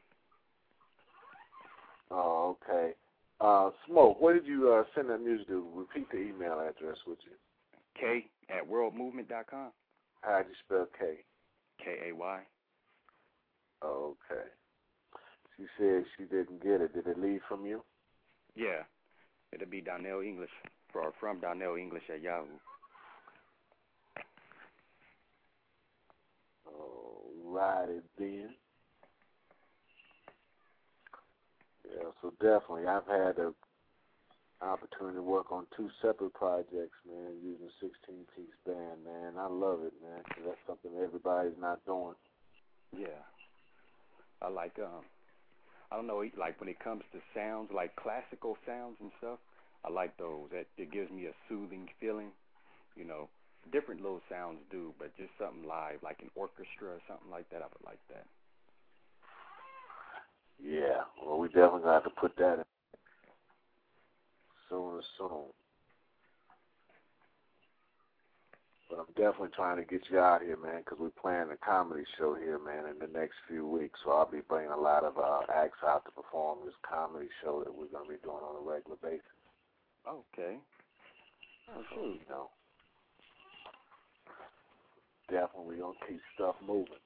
S2: Oh, okay. Smoke, what did you send that music to? Repeat the email address, would you?
S9: K@worldmovement.com.
S2: How do you spell K?
S9: K-A-Y.
S2: Oh, okay. She said she didn't get it. Did it leave from you?
S9: Yeah. It'll be Donnell English, from Donnell English at Yahoo.
S2: All righty then. Yeah, so definitely I've had the opportunity to work on 2 separate projects, man, using 16-piece band, man. I love it, man, because that's something everybody's not doing.
S9: Yeah. I like, I don't know, like when it comes to sounds, like classical sounds and stuff, I like those. It gives me a soothing feeling, Different little sounds do, but just something live, like an orchestra or something like that, I would like that.
S2: Yeah, well, we definitely got to put that in soon as soon. But I'm definitely trying to get you out here, man, because we're playing a comedy show here, man, in the next few weeks. So I'll be bringing a lot of acts out to perform this comedy show that we're going to be doing on a regular basis.
S9: Okay. Oh,
S2: so, you know, definitely going to keep stuff moving.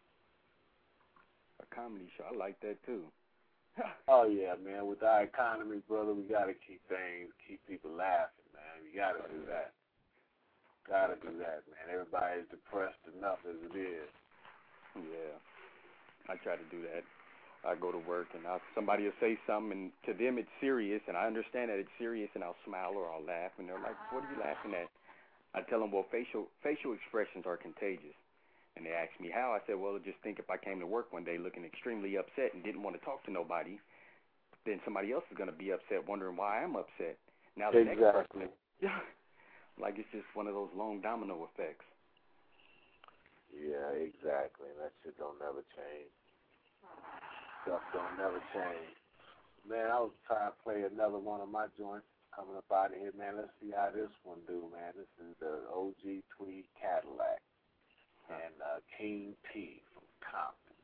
S9: A comedy show, I like that too.
S2: Oh, yeah, man. With our economy, brother, we got to keep people laughing, man. We got to do that. Got to do that, man. Everybody's depressed enough as it is.
S9: Yeah. I try to do that. I go to work and somebody will say something, and to them it's serious, and I understand that it's serious, and I'll smile or I'll laugh, and they're like, what are you laughing at? I tell them, well, facial expressions are contagious. And they ask me how. I said, well, just think if I came to work one day looking extremely upset and didn't want to talk to nobody, then somebody else is going to be upset wondering why I'm upset. Now the next person, like it's just one of those long domino effects.
S2: Yeah, exactly. That shit don't never change. Stuff don't never change. Man, I was trying to play another one of my joints coming up out of here, man. Let's see how this one do, man. This is the OG Tweed Cadillac and King P from Compton.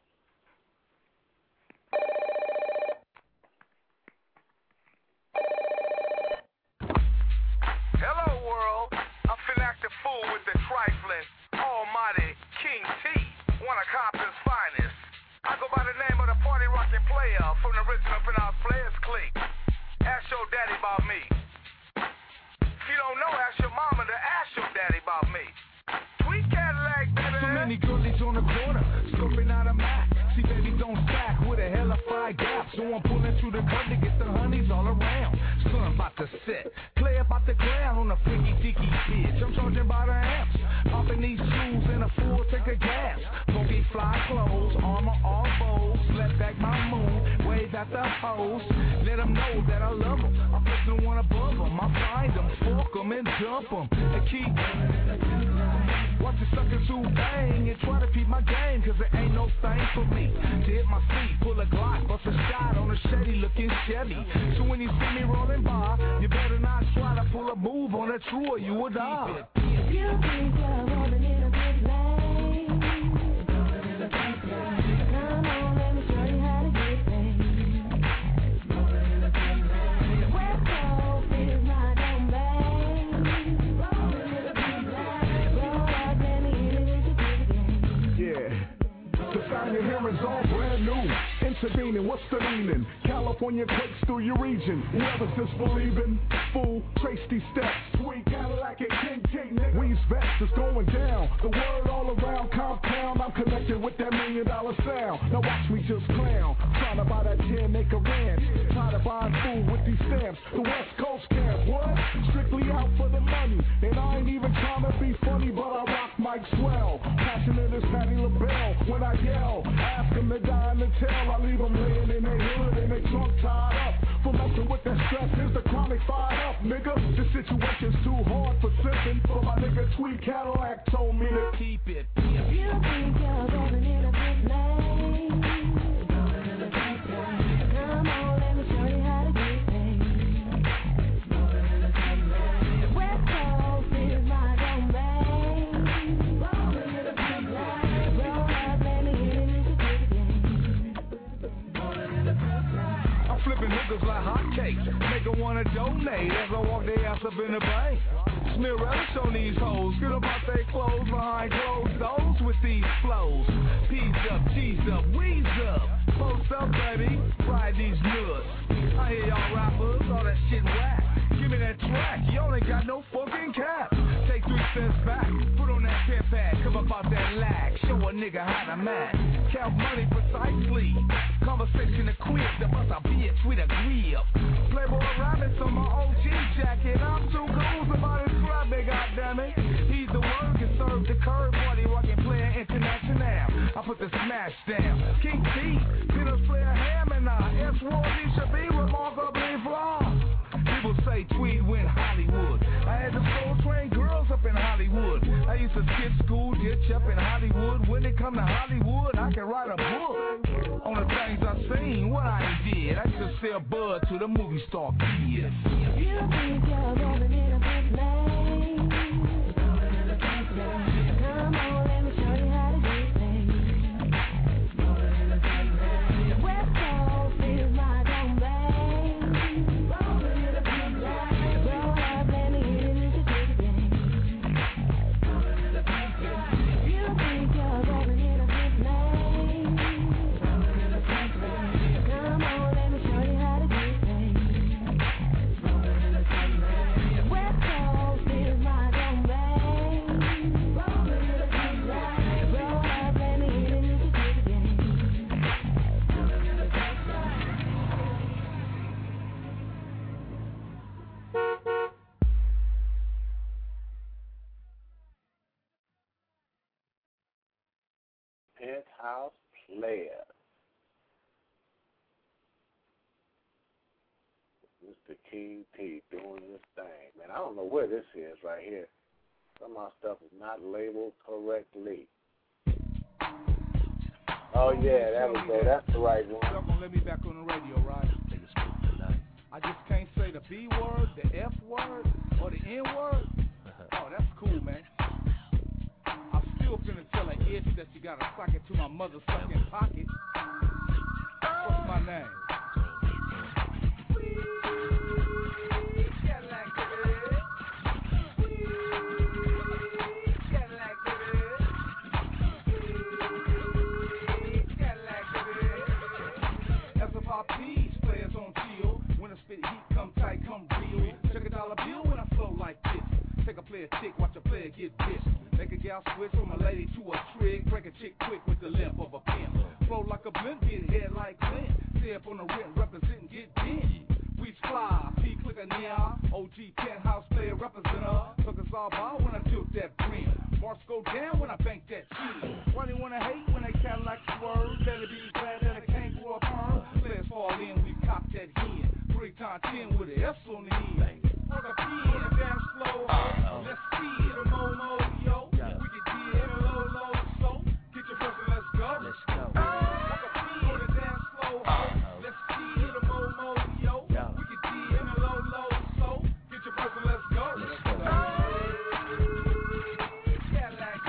S18: Hello, world. I'm finna act a fool with the trifling, almighty King T, one of Compton's finest. I go by the name of the party rockin' player from the original Pronounced Players Clique. Ask your daddy about me. If you don't know, ask your mama to ask your daddy about me. Tweed Cadillac, baby.
S19: So many girlies on the corner, scoping out a map. See, baby, don't stack with a hella fire gap. So I'm pulling through the gun to get the honeys all around. Sun about to set, play about the ground on a freaky dicky bitch. I'm charging by the amps, popping these shoes in a full tank of gas. Funky fly clothes, armor all bows, let back my moon, wave at the hoes. Let them know that I love them. I'm putting one above them. I find them, fork them, and dump them. And keep watch the suckers who bang and try to peep my game, cause there ain't no thing for me to hit my feet, pull a Glock, bust a shot on a shady looking Chevy. So when you see me rolling by, you better not try to pull a move on a true or you will die.
S12: You think you're rolling in a big lane. Come on, let me show you how to get paid. West Coast is my domain. Roll up, let me hit it with the
S19: Yeah, the sound you hear is all brand new. Intervening, what's the meaning? California quakes through your region. Whoever's disbelieving, fool, trace these steps. Tweed Cadillac and King K, Weeze vest is going down. The word all around compound. I'm connected with that $1 million sound. Now watch me just clown. Trying to buy that 10-acre ranch. Tired of buying food with these stamps. The West Coast camp, what? Strictly out for the money. And I ain't even trying to be funny, but I rock Mike Swell. Passionate as Patti LaBelle. When I yell, ask them to die in the tail. I leave them laying in their hood and they trunk tied up. For messing with that stress, here's the chronic fired up, nigga. The situation's too hard for sipping. But my nigga Tweed Cadillac told me to keep it.
S12: You think you're rolling in a big lane. Come on, let me show you how to get paid. West Coast is my domain. Roll up, let me hit it with the
S19: I'm flipping niggas like hotcakes. Make them wanna donate as I walk their ass up in the bank. Smear relish on these hoes. Get them out their clothes behind closed doors with these flows. Peas up, cheese up, wheeze up. Post up, baby. Ride these nuts. I hear y'all rappers, all that shit whack. Give me that track. You only got no fucking cap. Take 3 steps back. Put on that pit pad. Come up out that lag. Show a nigga how to match. Count money precisely. Conversation to quit. The bust a bitch with a grip. Playboy rabbits on my OG jacket. I'm too cool about his crap, they goddammit. He's the one who can serve the curve. Party rockin' player international. I put the smash down. King T, Peter Flair, Ham and I. S-War, he should be remarkably flawed. People say Tweed went Hollywood. I had to soul train girls up in Hollywood. I used to skip school, ditch up in Hollywood. When it come to Hollywood, I can write a book on the things I seen, what I did. I used to sell bud to the movie star kids.
S12: You think you're rolling in a big lane.
S2: Mr. King T doing this thing. Man, I don't know where this is right here. Some of my stuff is not labeled correctly. Oh, yeah, there we go. That's the right one.
S3: Y'all gonna let me back on the radio, right? I just can't say the B word, the F word, or the N word. Oh, that's cool, man. I'm still finna tell an itch that you gotta suck it to my mother sucking pocket. What's my name? SFIP's players on chill. When I spit heat, come tight, come real. Check a dollar bill when I flow like this. Take a player chick, watch a player get bitch. Make a gal switch from a lady to a trick. Break a chick quick with the length of a pin. Flow like a blimp, get head like Clint. Stay up on the rim, represent, get in. We fly, P click a neon. OG penthouse player representer. Took us all ball when I took that brim. Marks go down when I bank that cheese. Why they wanna hate when they Cadillac swerve? Better be glad that I can't grow a perm. Players fall in, we cop that hen. 3 times 10 with an S on the end. Work a P in a damn slow. Let's see it, a mo-mo, yo. We can D in a low, so. Get your person, let's go. Let's go. Work a P in a damn slow. Let's see it, a mo-mo, yo. We can D in a low, so. Get your person, let's go. Let's go. Cadillac,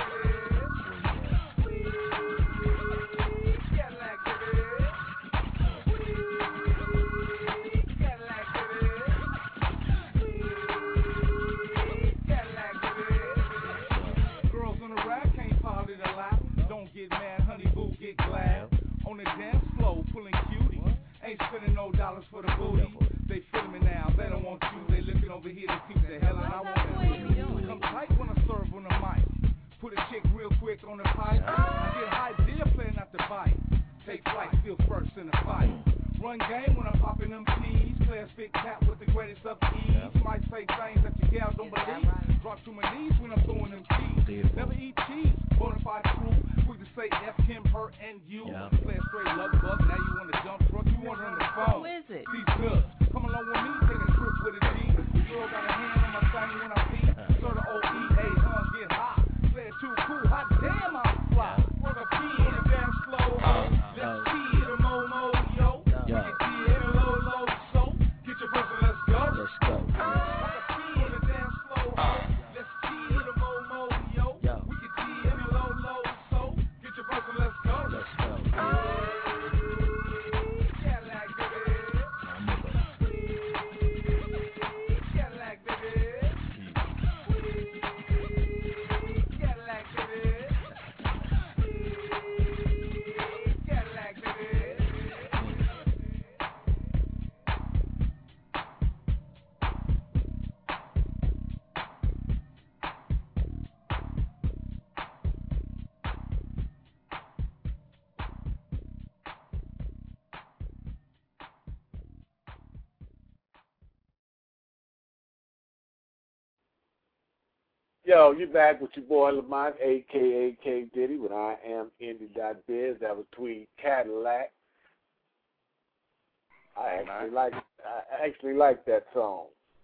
S3: get mad, honey boo, get glad. On the dance floor, pulling cuties. Ain't spending no dollars for the booty. They feeling me now, they don't want you. They looking over here to see what the hell and I want to do. Come tight when I serve on the mic. Put a chick real quick on the pipe. I get hype, dear playing out the bite. Take flight, still first in the fight. Run game when I'm popping them P's. Play a spit cap with the greatest of ease. Might say things that your gal don't believe. Drop to my knees when I'm throwing them keys. Never eat cheese, bonafide crew. Quick to say F, him, her, and you. Play a straight love bug, now you want to jump truck. You want her on the phone.
S12: Who is it?
S2: These good. Come along with me, take a trip with a G. The girl got a hand on my thing when I pee. Sort of OEA, get hot. Play it too cool, hot damn, I'm fly. Work a P in a damn slow. Let's see it, a mo-mo, yo. We can see it in a low, so. Get your person, let's go. Let's go. Work a P in a damn slow. Let's see it, a mo-mo, yo. We can see it in a low, so. Get your person, let's go. Let's go. Cadillac, baby. Cadillac, baby. Cadillac, baby. Cadillac, baby. Yo, you back with your boy Lamont, a.k.a. K Diddy, when I am Indie.biz. That was Tweed Cadillac. I actually like that song.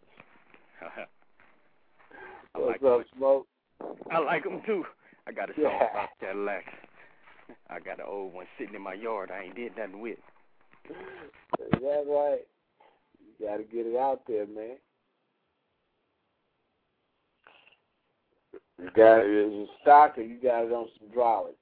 S2: What's up, Smoke?
S9: I like them too. I got a song about Cadillac. I got an old one sitting in my yard I ain't did nothing with.
S2: Is that right? You got to get it out there, man. You got it in stock or you got it on some hydraulics?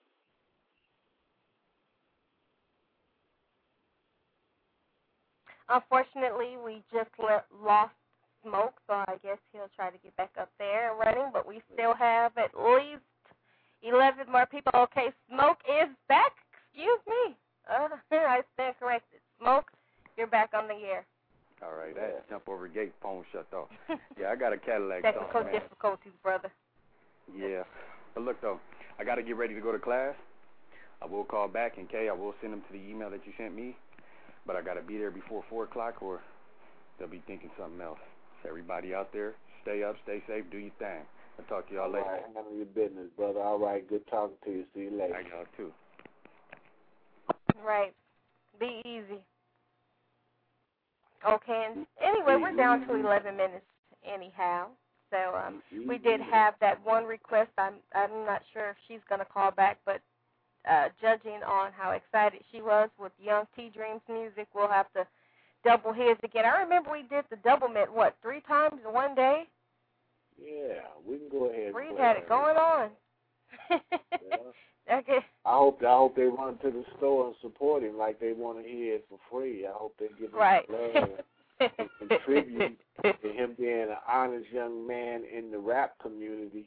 S4: Unfortunately, we just lost Smoke, so I guess he'll try to get back up there and running, but we still have at least 11 more people. Okay, Smoke is back. Excuse me. I stand corrected. Smoke, you're back on the air.
S9: All right, I had to jump over the gate, phone shut off. Yeah, I got a Cadillac
S4: Technical
S9: song, man.
S4: difficulties, brother.
S9: Yeah. But look, though, I got to get ready to go to class. I will call back, and Kay, I will send them to the email that you sent me. But I got to be there before 4 o'clock or they'll be thinking something else. So everybody out there, stay up, stay safe, do your thing. I'll talk to y'all later.
S2: All right, handle your business, brother. All right, good talking to you. See you later.
S9: I y'all, too.
S4: Right. Be easy. Okay, and anyway, we're down to 11 minutes anyhow. So we did have that one request. I'm not sure if she's going to call back, but judging on how excited she was with Young T Dream's music, we'll have to double his again. I remember we did the double mint, 3 times in one day?
S2: Yeah, we can go ahead.
S4: Reed had it going on.
S2: Yeah.
S4: Okay.
S2: I hope they run to the store and support him like they want to hear it for free. I hope they give him love and contribute to him being an honest young man in the rap community.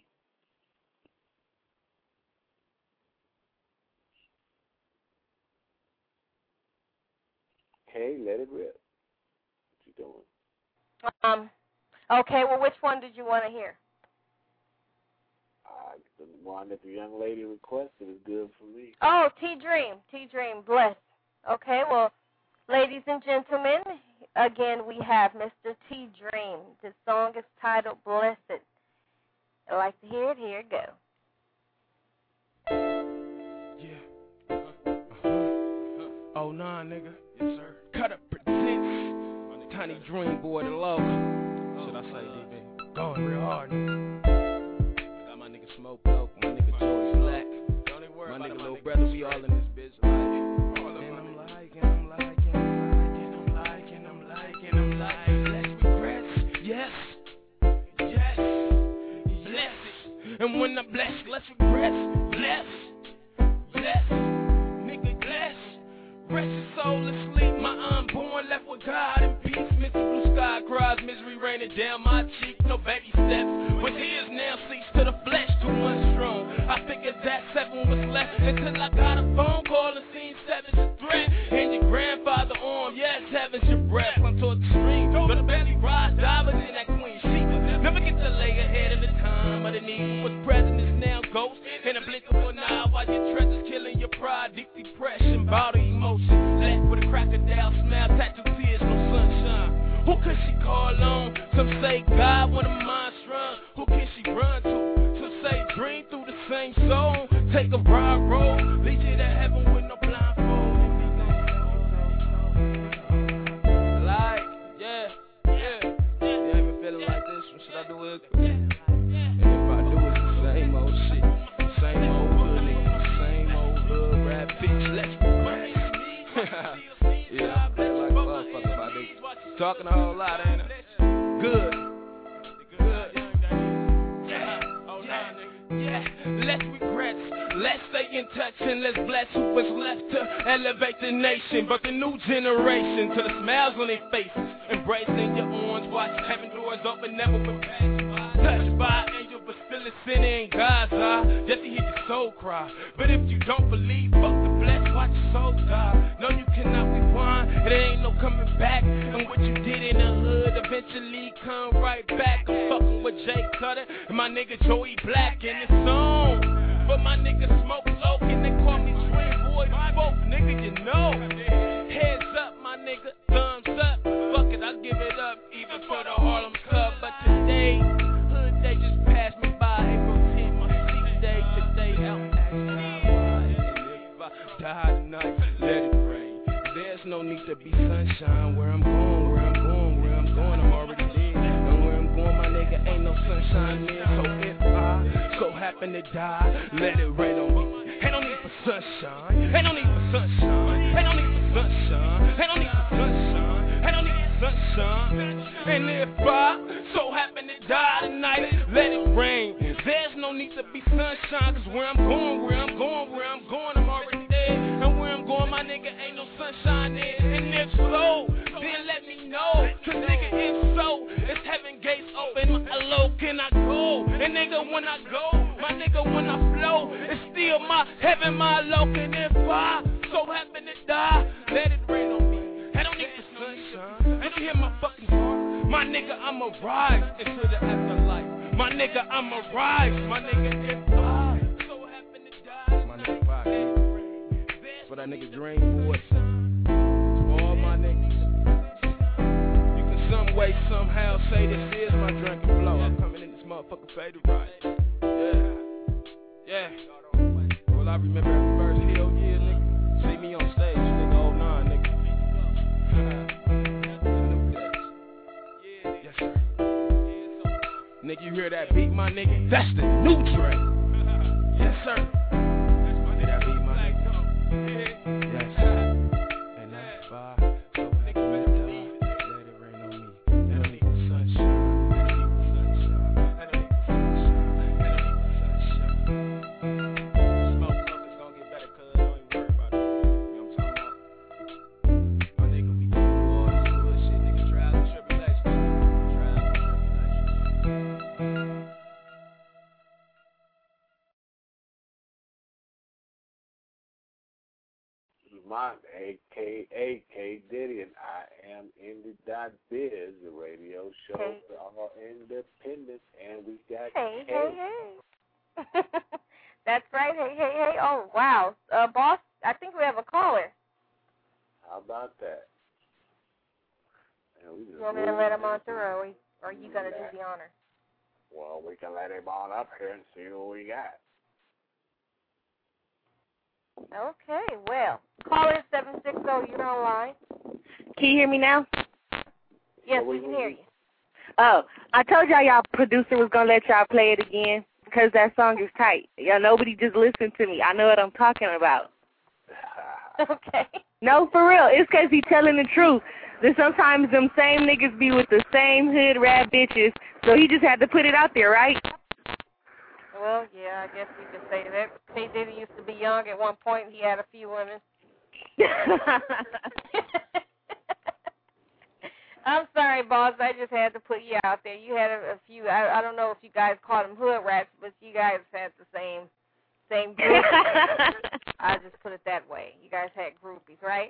S2: Okay, let it rip. What you doing?
S4: Okay, well, which one did you want to hear?
S2: The one that the young lady requested is good for me.
S4: Oh, T Dream, bless. Okay, well, ladies and gentlemen, again, we have Mr. T Dream. The song is titled Blessed. I'd like to hear it. Here it go.
S17: Oh, nah, nigga. Yes, sir. Cut up presents Tiny Dream Boy the Low. Should I say, DB? Going real hard, nigga. Got my nigga Smoke Low, my nigga Joey Black. My nigga Little Brother, we all in this bitch like. And I'm liking, let's regress. Yes. Bless it. And when I bless, let's regress. Bless. Nigga, bless. Rest his soul asleep, my unborn left with God in peace. Mr. Blue Sky cries, misery raining down my cheek. No baby steps, but tears now cease to the flesh, too much strong. I figured that 7 was left until I got a phone call and seen 7's a threat. And your grandfather arm, yes, heaven's your breath. I'm toward the stream, but I barely rise, diving in that Queen Sheba. Never get to lay ahead of the time of the need. What's present is now ghost. In a blink of an eye, while your treasures killing your pride, deep depression, bottle emotion. Left with a crocodile smile, tattoo tears, no sunshine. Who could she call on? Some say God when a mind's run. Who can she run to? Some say dream through the same soul. Take a broad road, lead you to heaven with no blindfold. Like, yeah. You ain't been feeling like this one, should I do it? And if I do, it's the same old shit. Same old hood nigga, same old hood rap bitch, let's go. Yeah, I'm playing like a motherfucker, my nigga. Talking a whole lot, ain't it? Good. Yeah. Let's regrets. Let's stay in touch and let's bless who was left to elevate the nation. But the new generation, to the smiles on their faces, embracing your orange watch, having doors open, never been passed by. Touched by an angel, but still a sinner in God's eye. Just to hear your soul cry. But if you don't believe, fuck the bless, watch your soul die. No, you cannot rewind, there ain't no coming back. And what you did in the hood eventually come right back. I'm fucking with Jay Cutter and my nigga Joey Black in this song. But my nigga Smoke Low, and they call me Dream Boy. Both nigga, you know. Heads up, my nigga, thumbs up. Fuck it, I'll give it up, even for the Harlem Club. But today, hood day just passed me by. April 10th, my secret day today. Out if I die tonight, let it rain. There's no need to be sunshine. Where I'm going, I'm already dead. And where I'm going, my nigga, ain't no sunshine there. So if I so happen to die, let it rain on me. Ain't no need for sunshine. Ain't no need for sunshine. Ain't no need for sunshine. Ain't no need for sunshine. Ain't no need for sunshine. And if I so happen to die tonight, let it rain. There's no need to be sunshine. Cause where I'm going, I'm already dead. And where I'm going, my nigga, ain't no sunshine there. And if so, then let me know. Cause nigga, if so, it's heaven gates open. How low can I go? And nigga, when I go, my nigga, when I flow, it's still my heaven, my low. And if I so happen to die, let it rain on me. I don't need the sunshine. I don't hear my fucking heart. My nigga, I'ma rise into the afterlife. My nigga, I'ma rise. My nigga, if I so happen to die, my nigga, five. For that nigga Dream Boy. For all my niggas. You can some way, somehow say this is my drinking flow. I'm coming in this motherfucker faded right. Yeah. Well, I remember every verse, hell yeah, nigga. See me on stage, nigga, 09, nigga.
S3: hear that beat, my nigga? That's the new Dre. Yes, sir. Hear that beat, my nigga? Yes, sir. And that's fire. So let it rain on me. And I need the sunshine. And I need the sunshine. And I need the sunshine. Smoke up, it's gonna get better, cuz don't even worry about it. You know what I'm talking about? My nigga, we get all this bullshit, nigga. Trials and tribulations. Trials and tribulations.
S2: Lamont, a.k.a. K. Diddy, and I am Indie.biz, the radio show for all independents, and we got
S4: Hey. That's right. Hey. Oh, wow. Boss, I think we have a caller.
S2: How about that?
S4: You want me to let him on through, or are you going to do the honor?
S2: Well, we can let him on up here and see what we got.
S4: Okay, well, caller 760, you're online.
S14: Can you hear me now?
S4: Yes, we can hear you.
S14: Oh, I told y'all producer was going to let y'all play it again because that song is tight. Y'all, nobody just listened to me. I know what I'm talking about.
S4: Okay.
S14: No, for real. It's because he's telling the truth. That sometimes them same niggas be with the same hood rap bitches, so he just had to put it out there, right?
S4: Well, yeah, I guess you could say that. K. Diddy used to be young at one point. He had a few women. I'm sorry, boss. I just had to put you out there. You had a few. I don't know if you guys called them hood rats, but you guys had the same group. I just put it that way. You guys had groupies, right?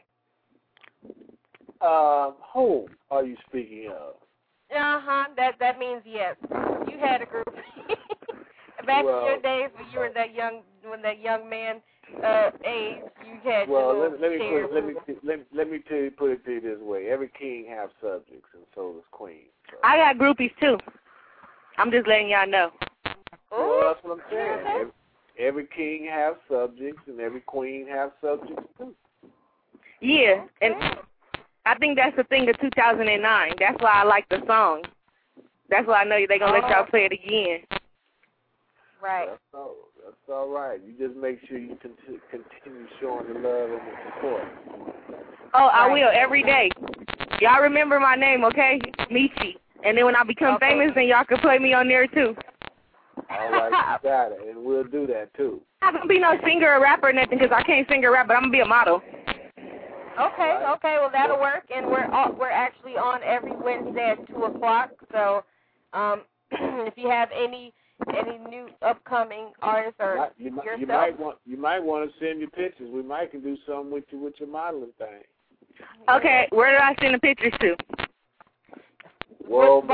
S2: Who are you speaking of?
S4: That means yes. You had a group. Back in your days when you were that young man age, you had.
S2: Well, let me put it to you this way: every king has subjects, and so does queens. So.
S14: I got groupies too. I'm just letting y'all know.
S2: Well, that's what I'm saying. Every king has subjects, and every queen has subjects too.
S14: Yeah, and I think that's the thing of 2009. That's why I like the song. That's why I know they're gonna let y'all play it again.
S4: Right.
S2: That's all right. You just make sure you continue showing the love and the support.
S14: Oh, I will every day. Y'all remember my name, okay? Michi. And then when I become famous, then y'all can play me on there too.
S2: All right, you got it, and we'll do that too.
S14: I'm not gonna be no singer or rapper or nothing because I can't sing or rap, but I'm gonna be a model.
S4: Okay, well that'll work, and we're actually on every Wednesday at 2:00. So, if you have any new upcoming artists or yourself,
S2: you might want to send your pictures. We might can do something with your modeling thing.
S14: Okay, where do I send the pictures to?
S2: World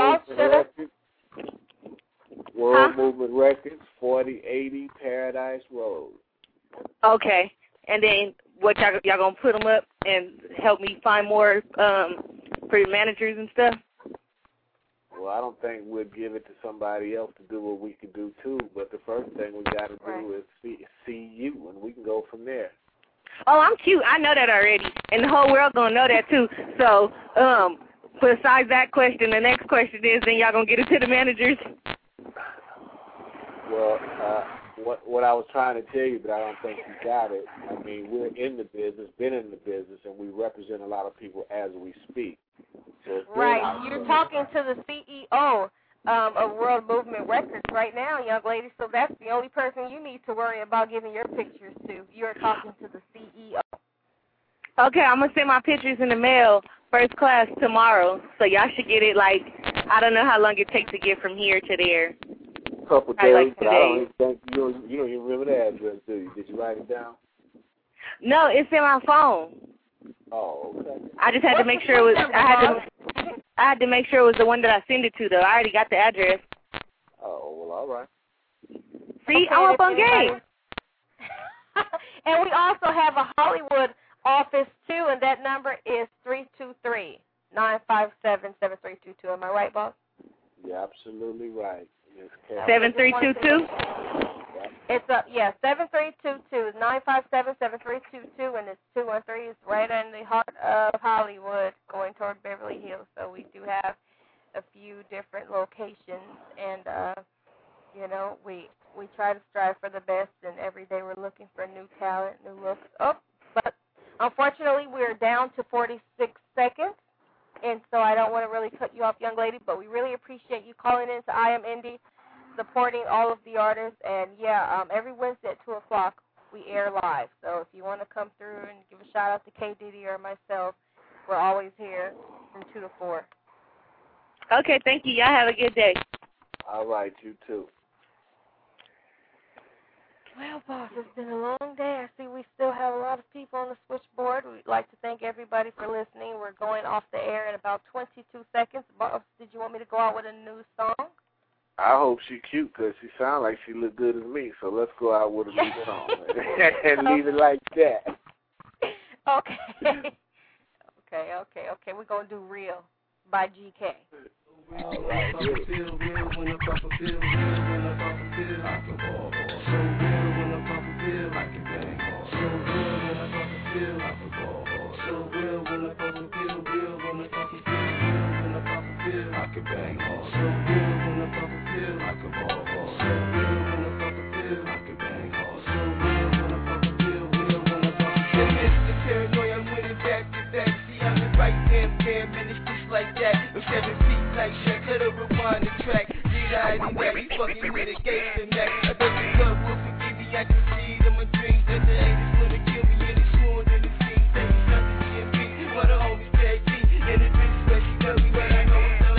S2: Movement Records, 4080 Paradise Road.
S14: Okay, and then what y'all gonna put them up and help me find more for the managers and stuff?
S2: Well, I don't think we'll give it to somebody else to do what we can do too. But the first thing we got to do is see you, and we can go from there.
S14: Oh, I'm cute. I know that already, and the whole world gonna know that too. So, besides that question, the next question is, then y'all gonna get it to the managers?
S2: Well, what I was trying to tell you, but I don't think you got it. I mean, we're in the business, been in the business, and we represent a lot of people as we speak. So
S4: right, you're talking to the CEO of World Movement Records right now, young lady, so that's the only person you need to worry about giving your pictures to. You're talking to the CEO.
S14: Okay, I'm going to send my pictures in the mail first class tomorrow, so y'all should get it, like, I don't know how long it takes to get from here to there.
S2: A couple days, like but I don't even think you don't even remember the address, do you? Did you write it down?
S14: No, it's in my phone.
S2: Oh, okay.
S14: I just had to make sure it was. I had to make sure it was the one that I sent it to, though. I already got the address.
S2: Oh, well, all right.
S14: See, I'm up on game.
S4: And we also have a Hollywood office too, and that number is 323-957-7322. Am I right, boss?
S2: You're absolutely right.
S14: 7322.
S4: It's 7322-957-7322, and it's 213. It's right in the heart of Hollywood, going toward Beverly Hills. So we do have a few different locations, and you know, we try to strive for the best, and every day we're looking for new talent, new looks. Oh, but unfortunately, we're down to 46 seconds, and so I don't want to really cut you off, young lady, but we really appreciate you calling in to I Am Indie, supporting all of the artists, and yeah, every Wednesday at 2 o'clock we air live. So if you want to come through and give a shout out to K Diddy or myself, we're always here from 2 to 4.
S14: Okay, thank you. Y'all have a good day.
S2: All right, you too.
S4: Well, boss, it's been a long day. I see we still have a lot of people on the switchboard. We'd like to thank everybody for listening. We're going off the air in about 22 seconds. Boss, did you want me to go out with a new song?
S2: I hope she cute because she sounds like she look good as me. So let's go out with a new song and leave it like that.
S4: Okay. Okay. We're going to do Real by GK.
S19: I can bang hard. So real when I pop a pill, I can ball hard. So real when I pop a pill, I can bang hard. So real when I pop a pill, real when I pop a pill. Mr. Paranoia, I'm winning back to back. See, I'm the right damn and it's just like that. I'm 7 feet like Shaq, let her rewind the track. Did I do that? He fucking with a gangster Mac. I bet the club will forgive me, I can see it in my dreams that the haters wanna kill me and it's sworn to the scene. Say he's nothing to DMV, one of the homies tag G, and the bitch where she tell me what I know.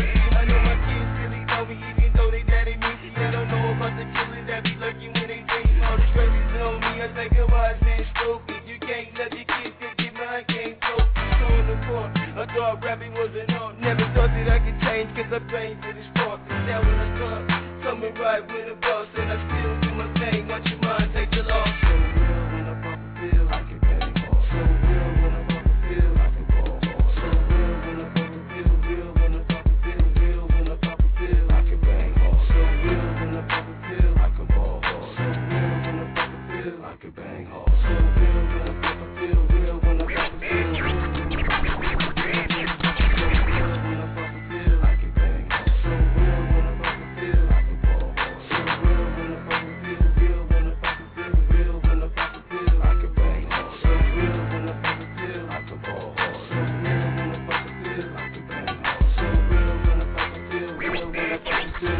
S19: Even though they daddy me, they don't know about the killers that be lurking when they dream. All the stresses on me, I think a wise man spoke it. You can't let your kids get your mind can't broke. So in the court, I thought rapping was an art. Never thought that I could change, cause I trained for the sport. And now when I start coming right with a boss, and I still do my thing, watch your mind take the loss. So real when I pop a pill, I can bang hard. So real when I pop a pill, I can ball hard. So real when I pop a pill, real when I pop a pill, real when I pop a pill, I can bang hard. So real when I pop a pill, I can ball hard. So real when I pop a pill, I can bang hard. So real when I pop a pill, real when I pop a pill, real when I pop a pill, I can bang hard. So real when I pop a pill, I can ball hard. So real when I pop a pill, real when I pop a pill, real when I pop a pill, I can bang hard. So real when I pop a pill, I can ball hard. So real when I pop a pill, I can bang hard. So real when I pop a pill, real when I pop a pill.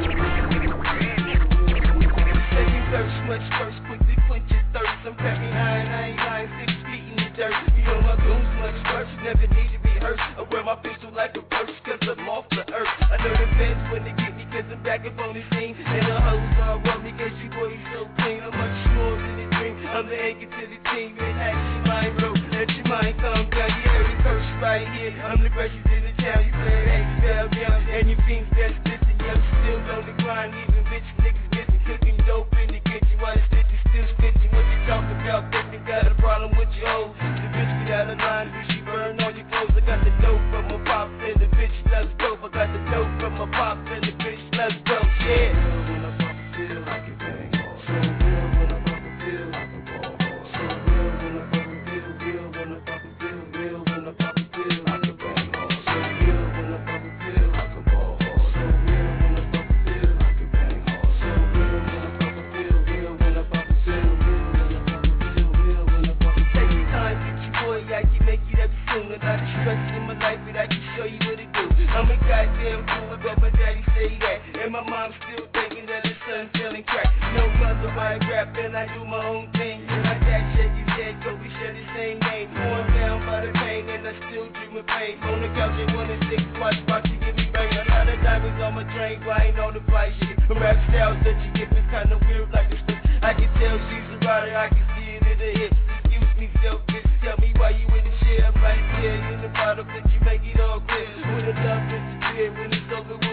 S19: Taking thirst, much first, quickly quench your thirst. I'm cracking high and I ain't lying, 6 feet in the dirt. You know my goons much first, never need to rehearse. I wear my pistol like a purse, cause I'm off the earth. I know the feds when they get me, cause I'm back up on the scene. And the hoes all want me, cause you boys so clean. I'm much more than a dream, I'm the anchor to the team. And action my road, let your mind calm down. You heard it first right here, I'm the precious in the town. You play that spell down, and your fiends that's listen. Yeah, I'm still on the grind, even bitch niggas missing. Cooking dope in the kitchen while the stitches still stitching. What you talk about, think you got a problem with your hoes. The bitch get out of line, do she burn all your clothes? I got the dope from my pops and the bitch loves dope. I got the dope from my pops and the bitch loves dope, yeah. When I pop a pill, I can bang hard. So real when I pop a pill, I can ball hard. So real when I pop a pill, real when I pop a pill, real when I pop a pill, I can bang hard. So real when I pop a pill, I can ball hard. So real when I pop a pill, I can bang hard. So real when I pop a pill, real when I pop a pill, real when I pop a pill, real when I pop a pill. Take your time, get your boy, I can make it every soon. A lot of stress in my life, but I can show you what to do. I'm a goddamn fool, but my daddy say that. And my mom still thinking that his son selling crack. No mother, I rap and I do my own thing. And my dad shake his head, cause we share the same name. Born down by the pain, and I still dream of pain. On the couch at 1 and 6, watch boxing give me rain. A lot of diamonds on my train, I ain't on the fly shit. From rap styles that you get is kinda weird like this. I can tell she's a rider, I can see it in the hips. Excuse me, selfish, tell me why you in the shit. I'm right there in the bottle, could you make it all clear? When the love is clear, when it's over.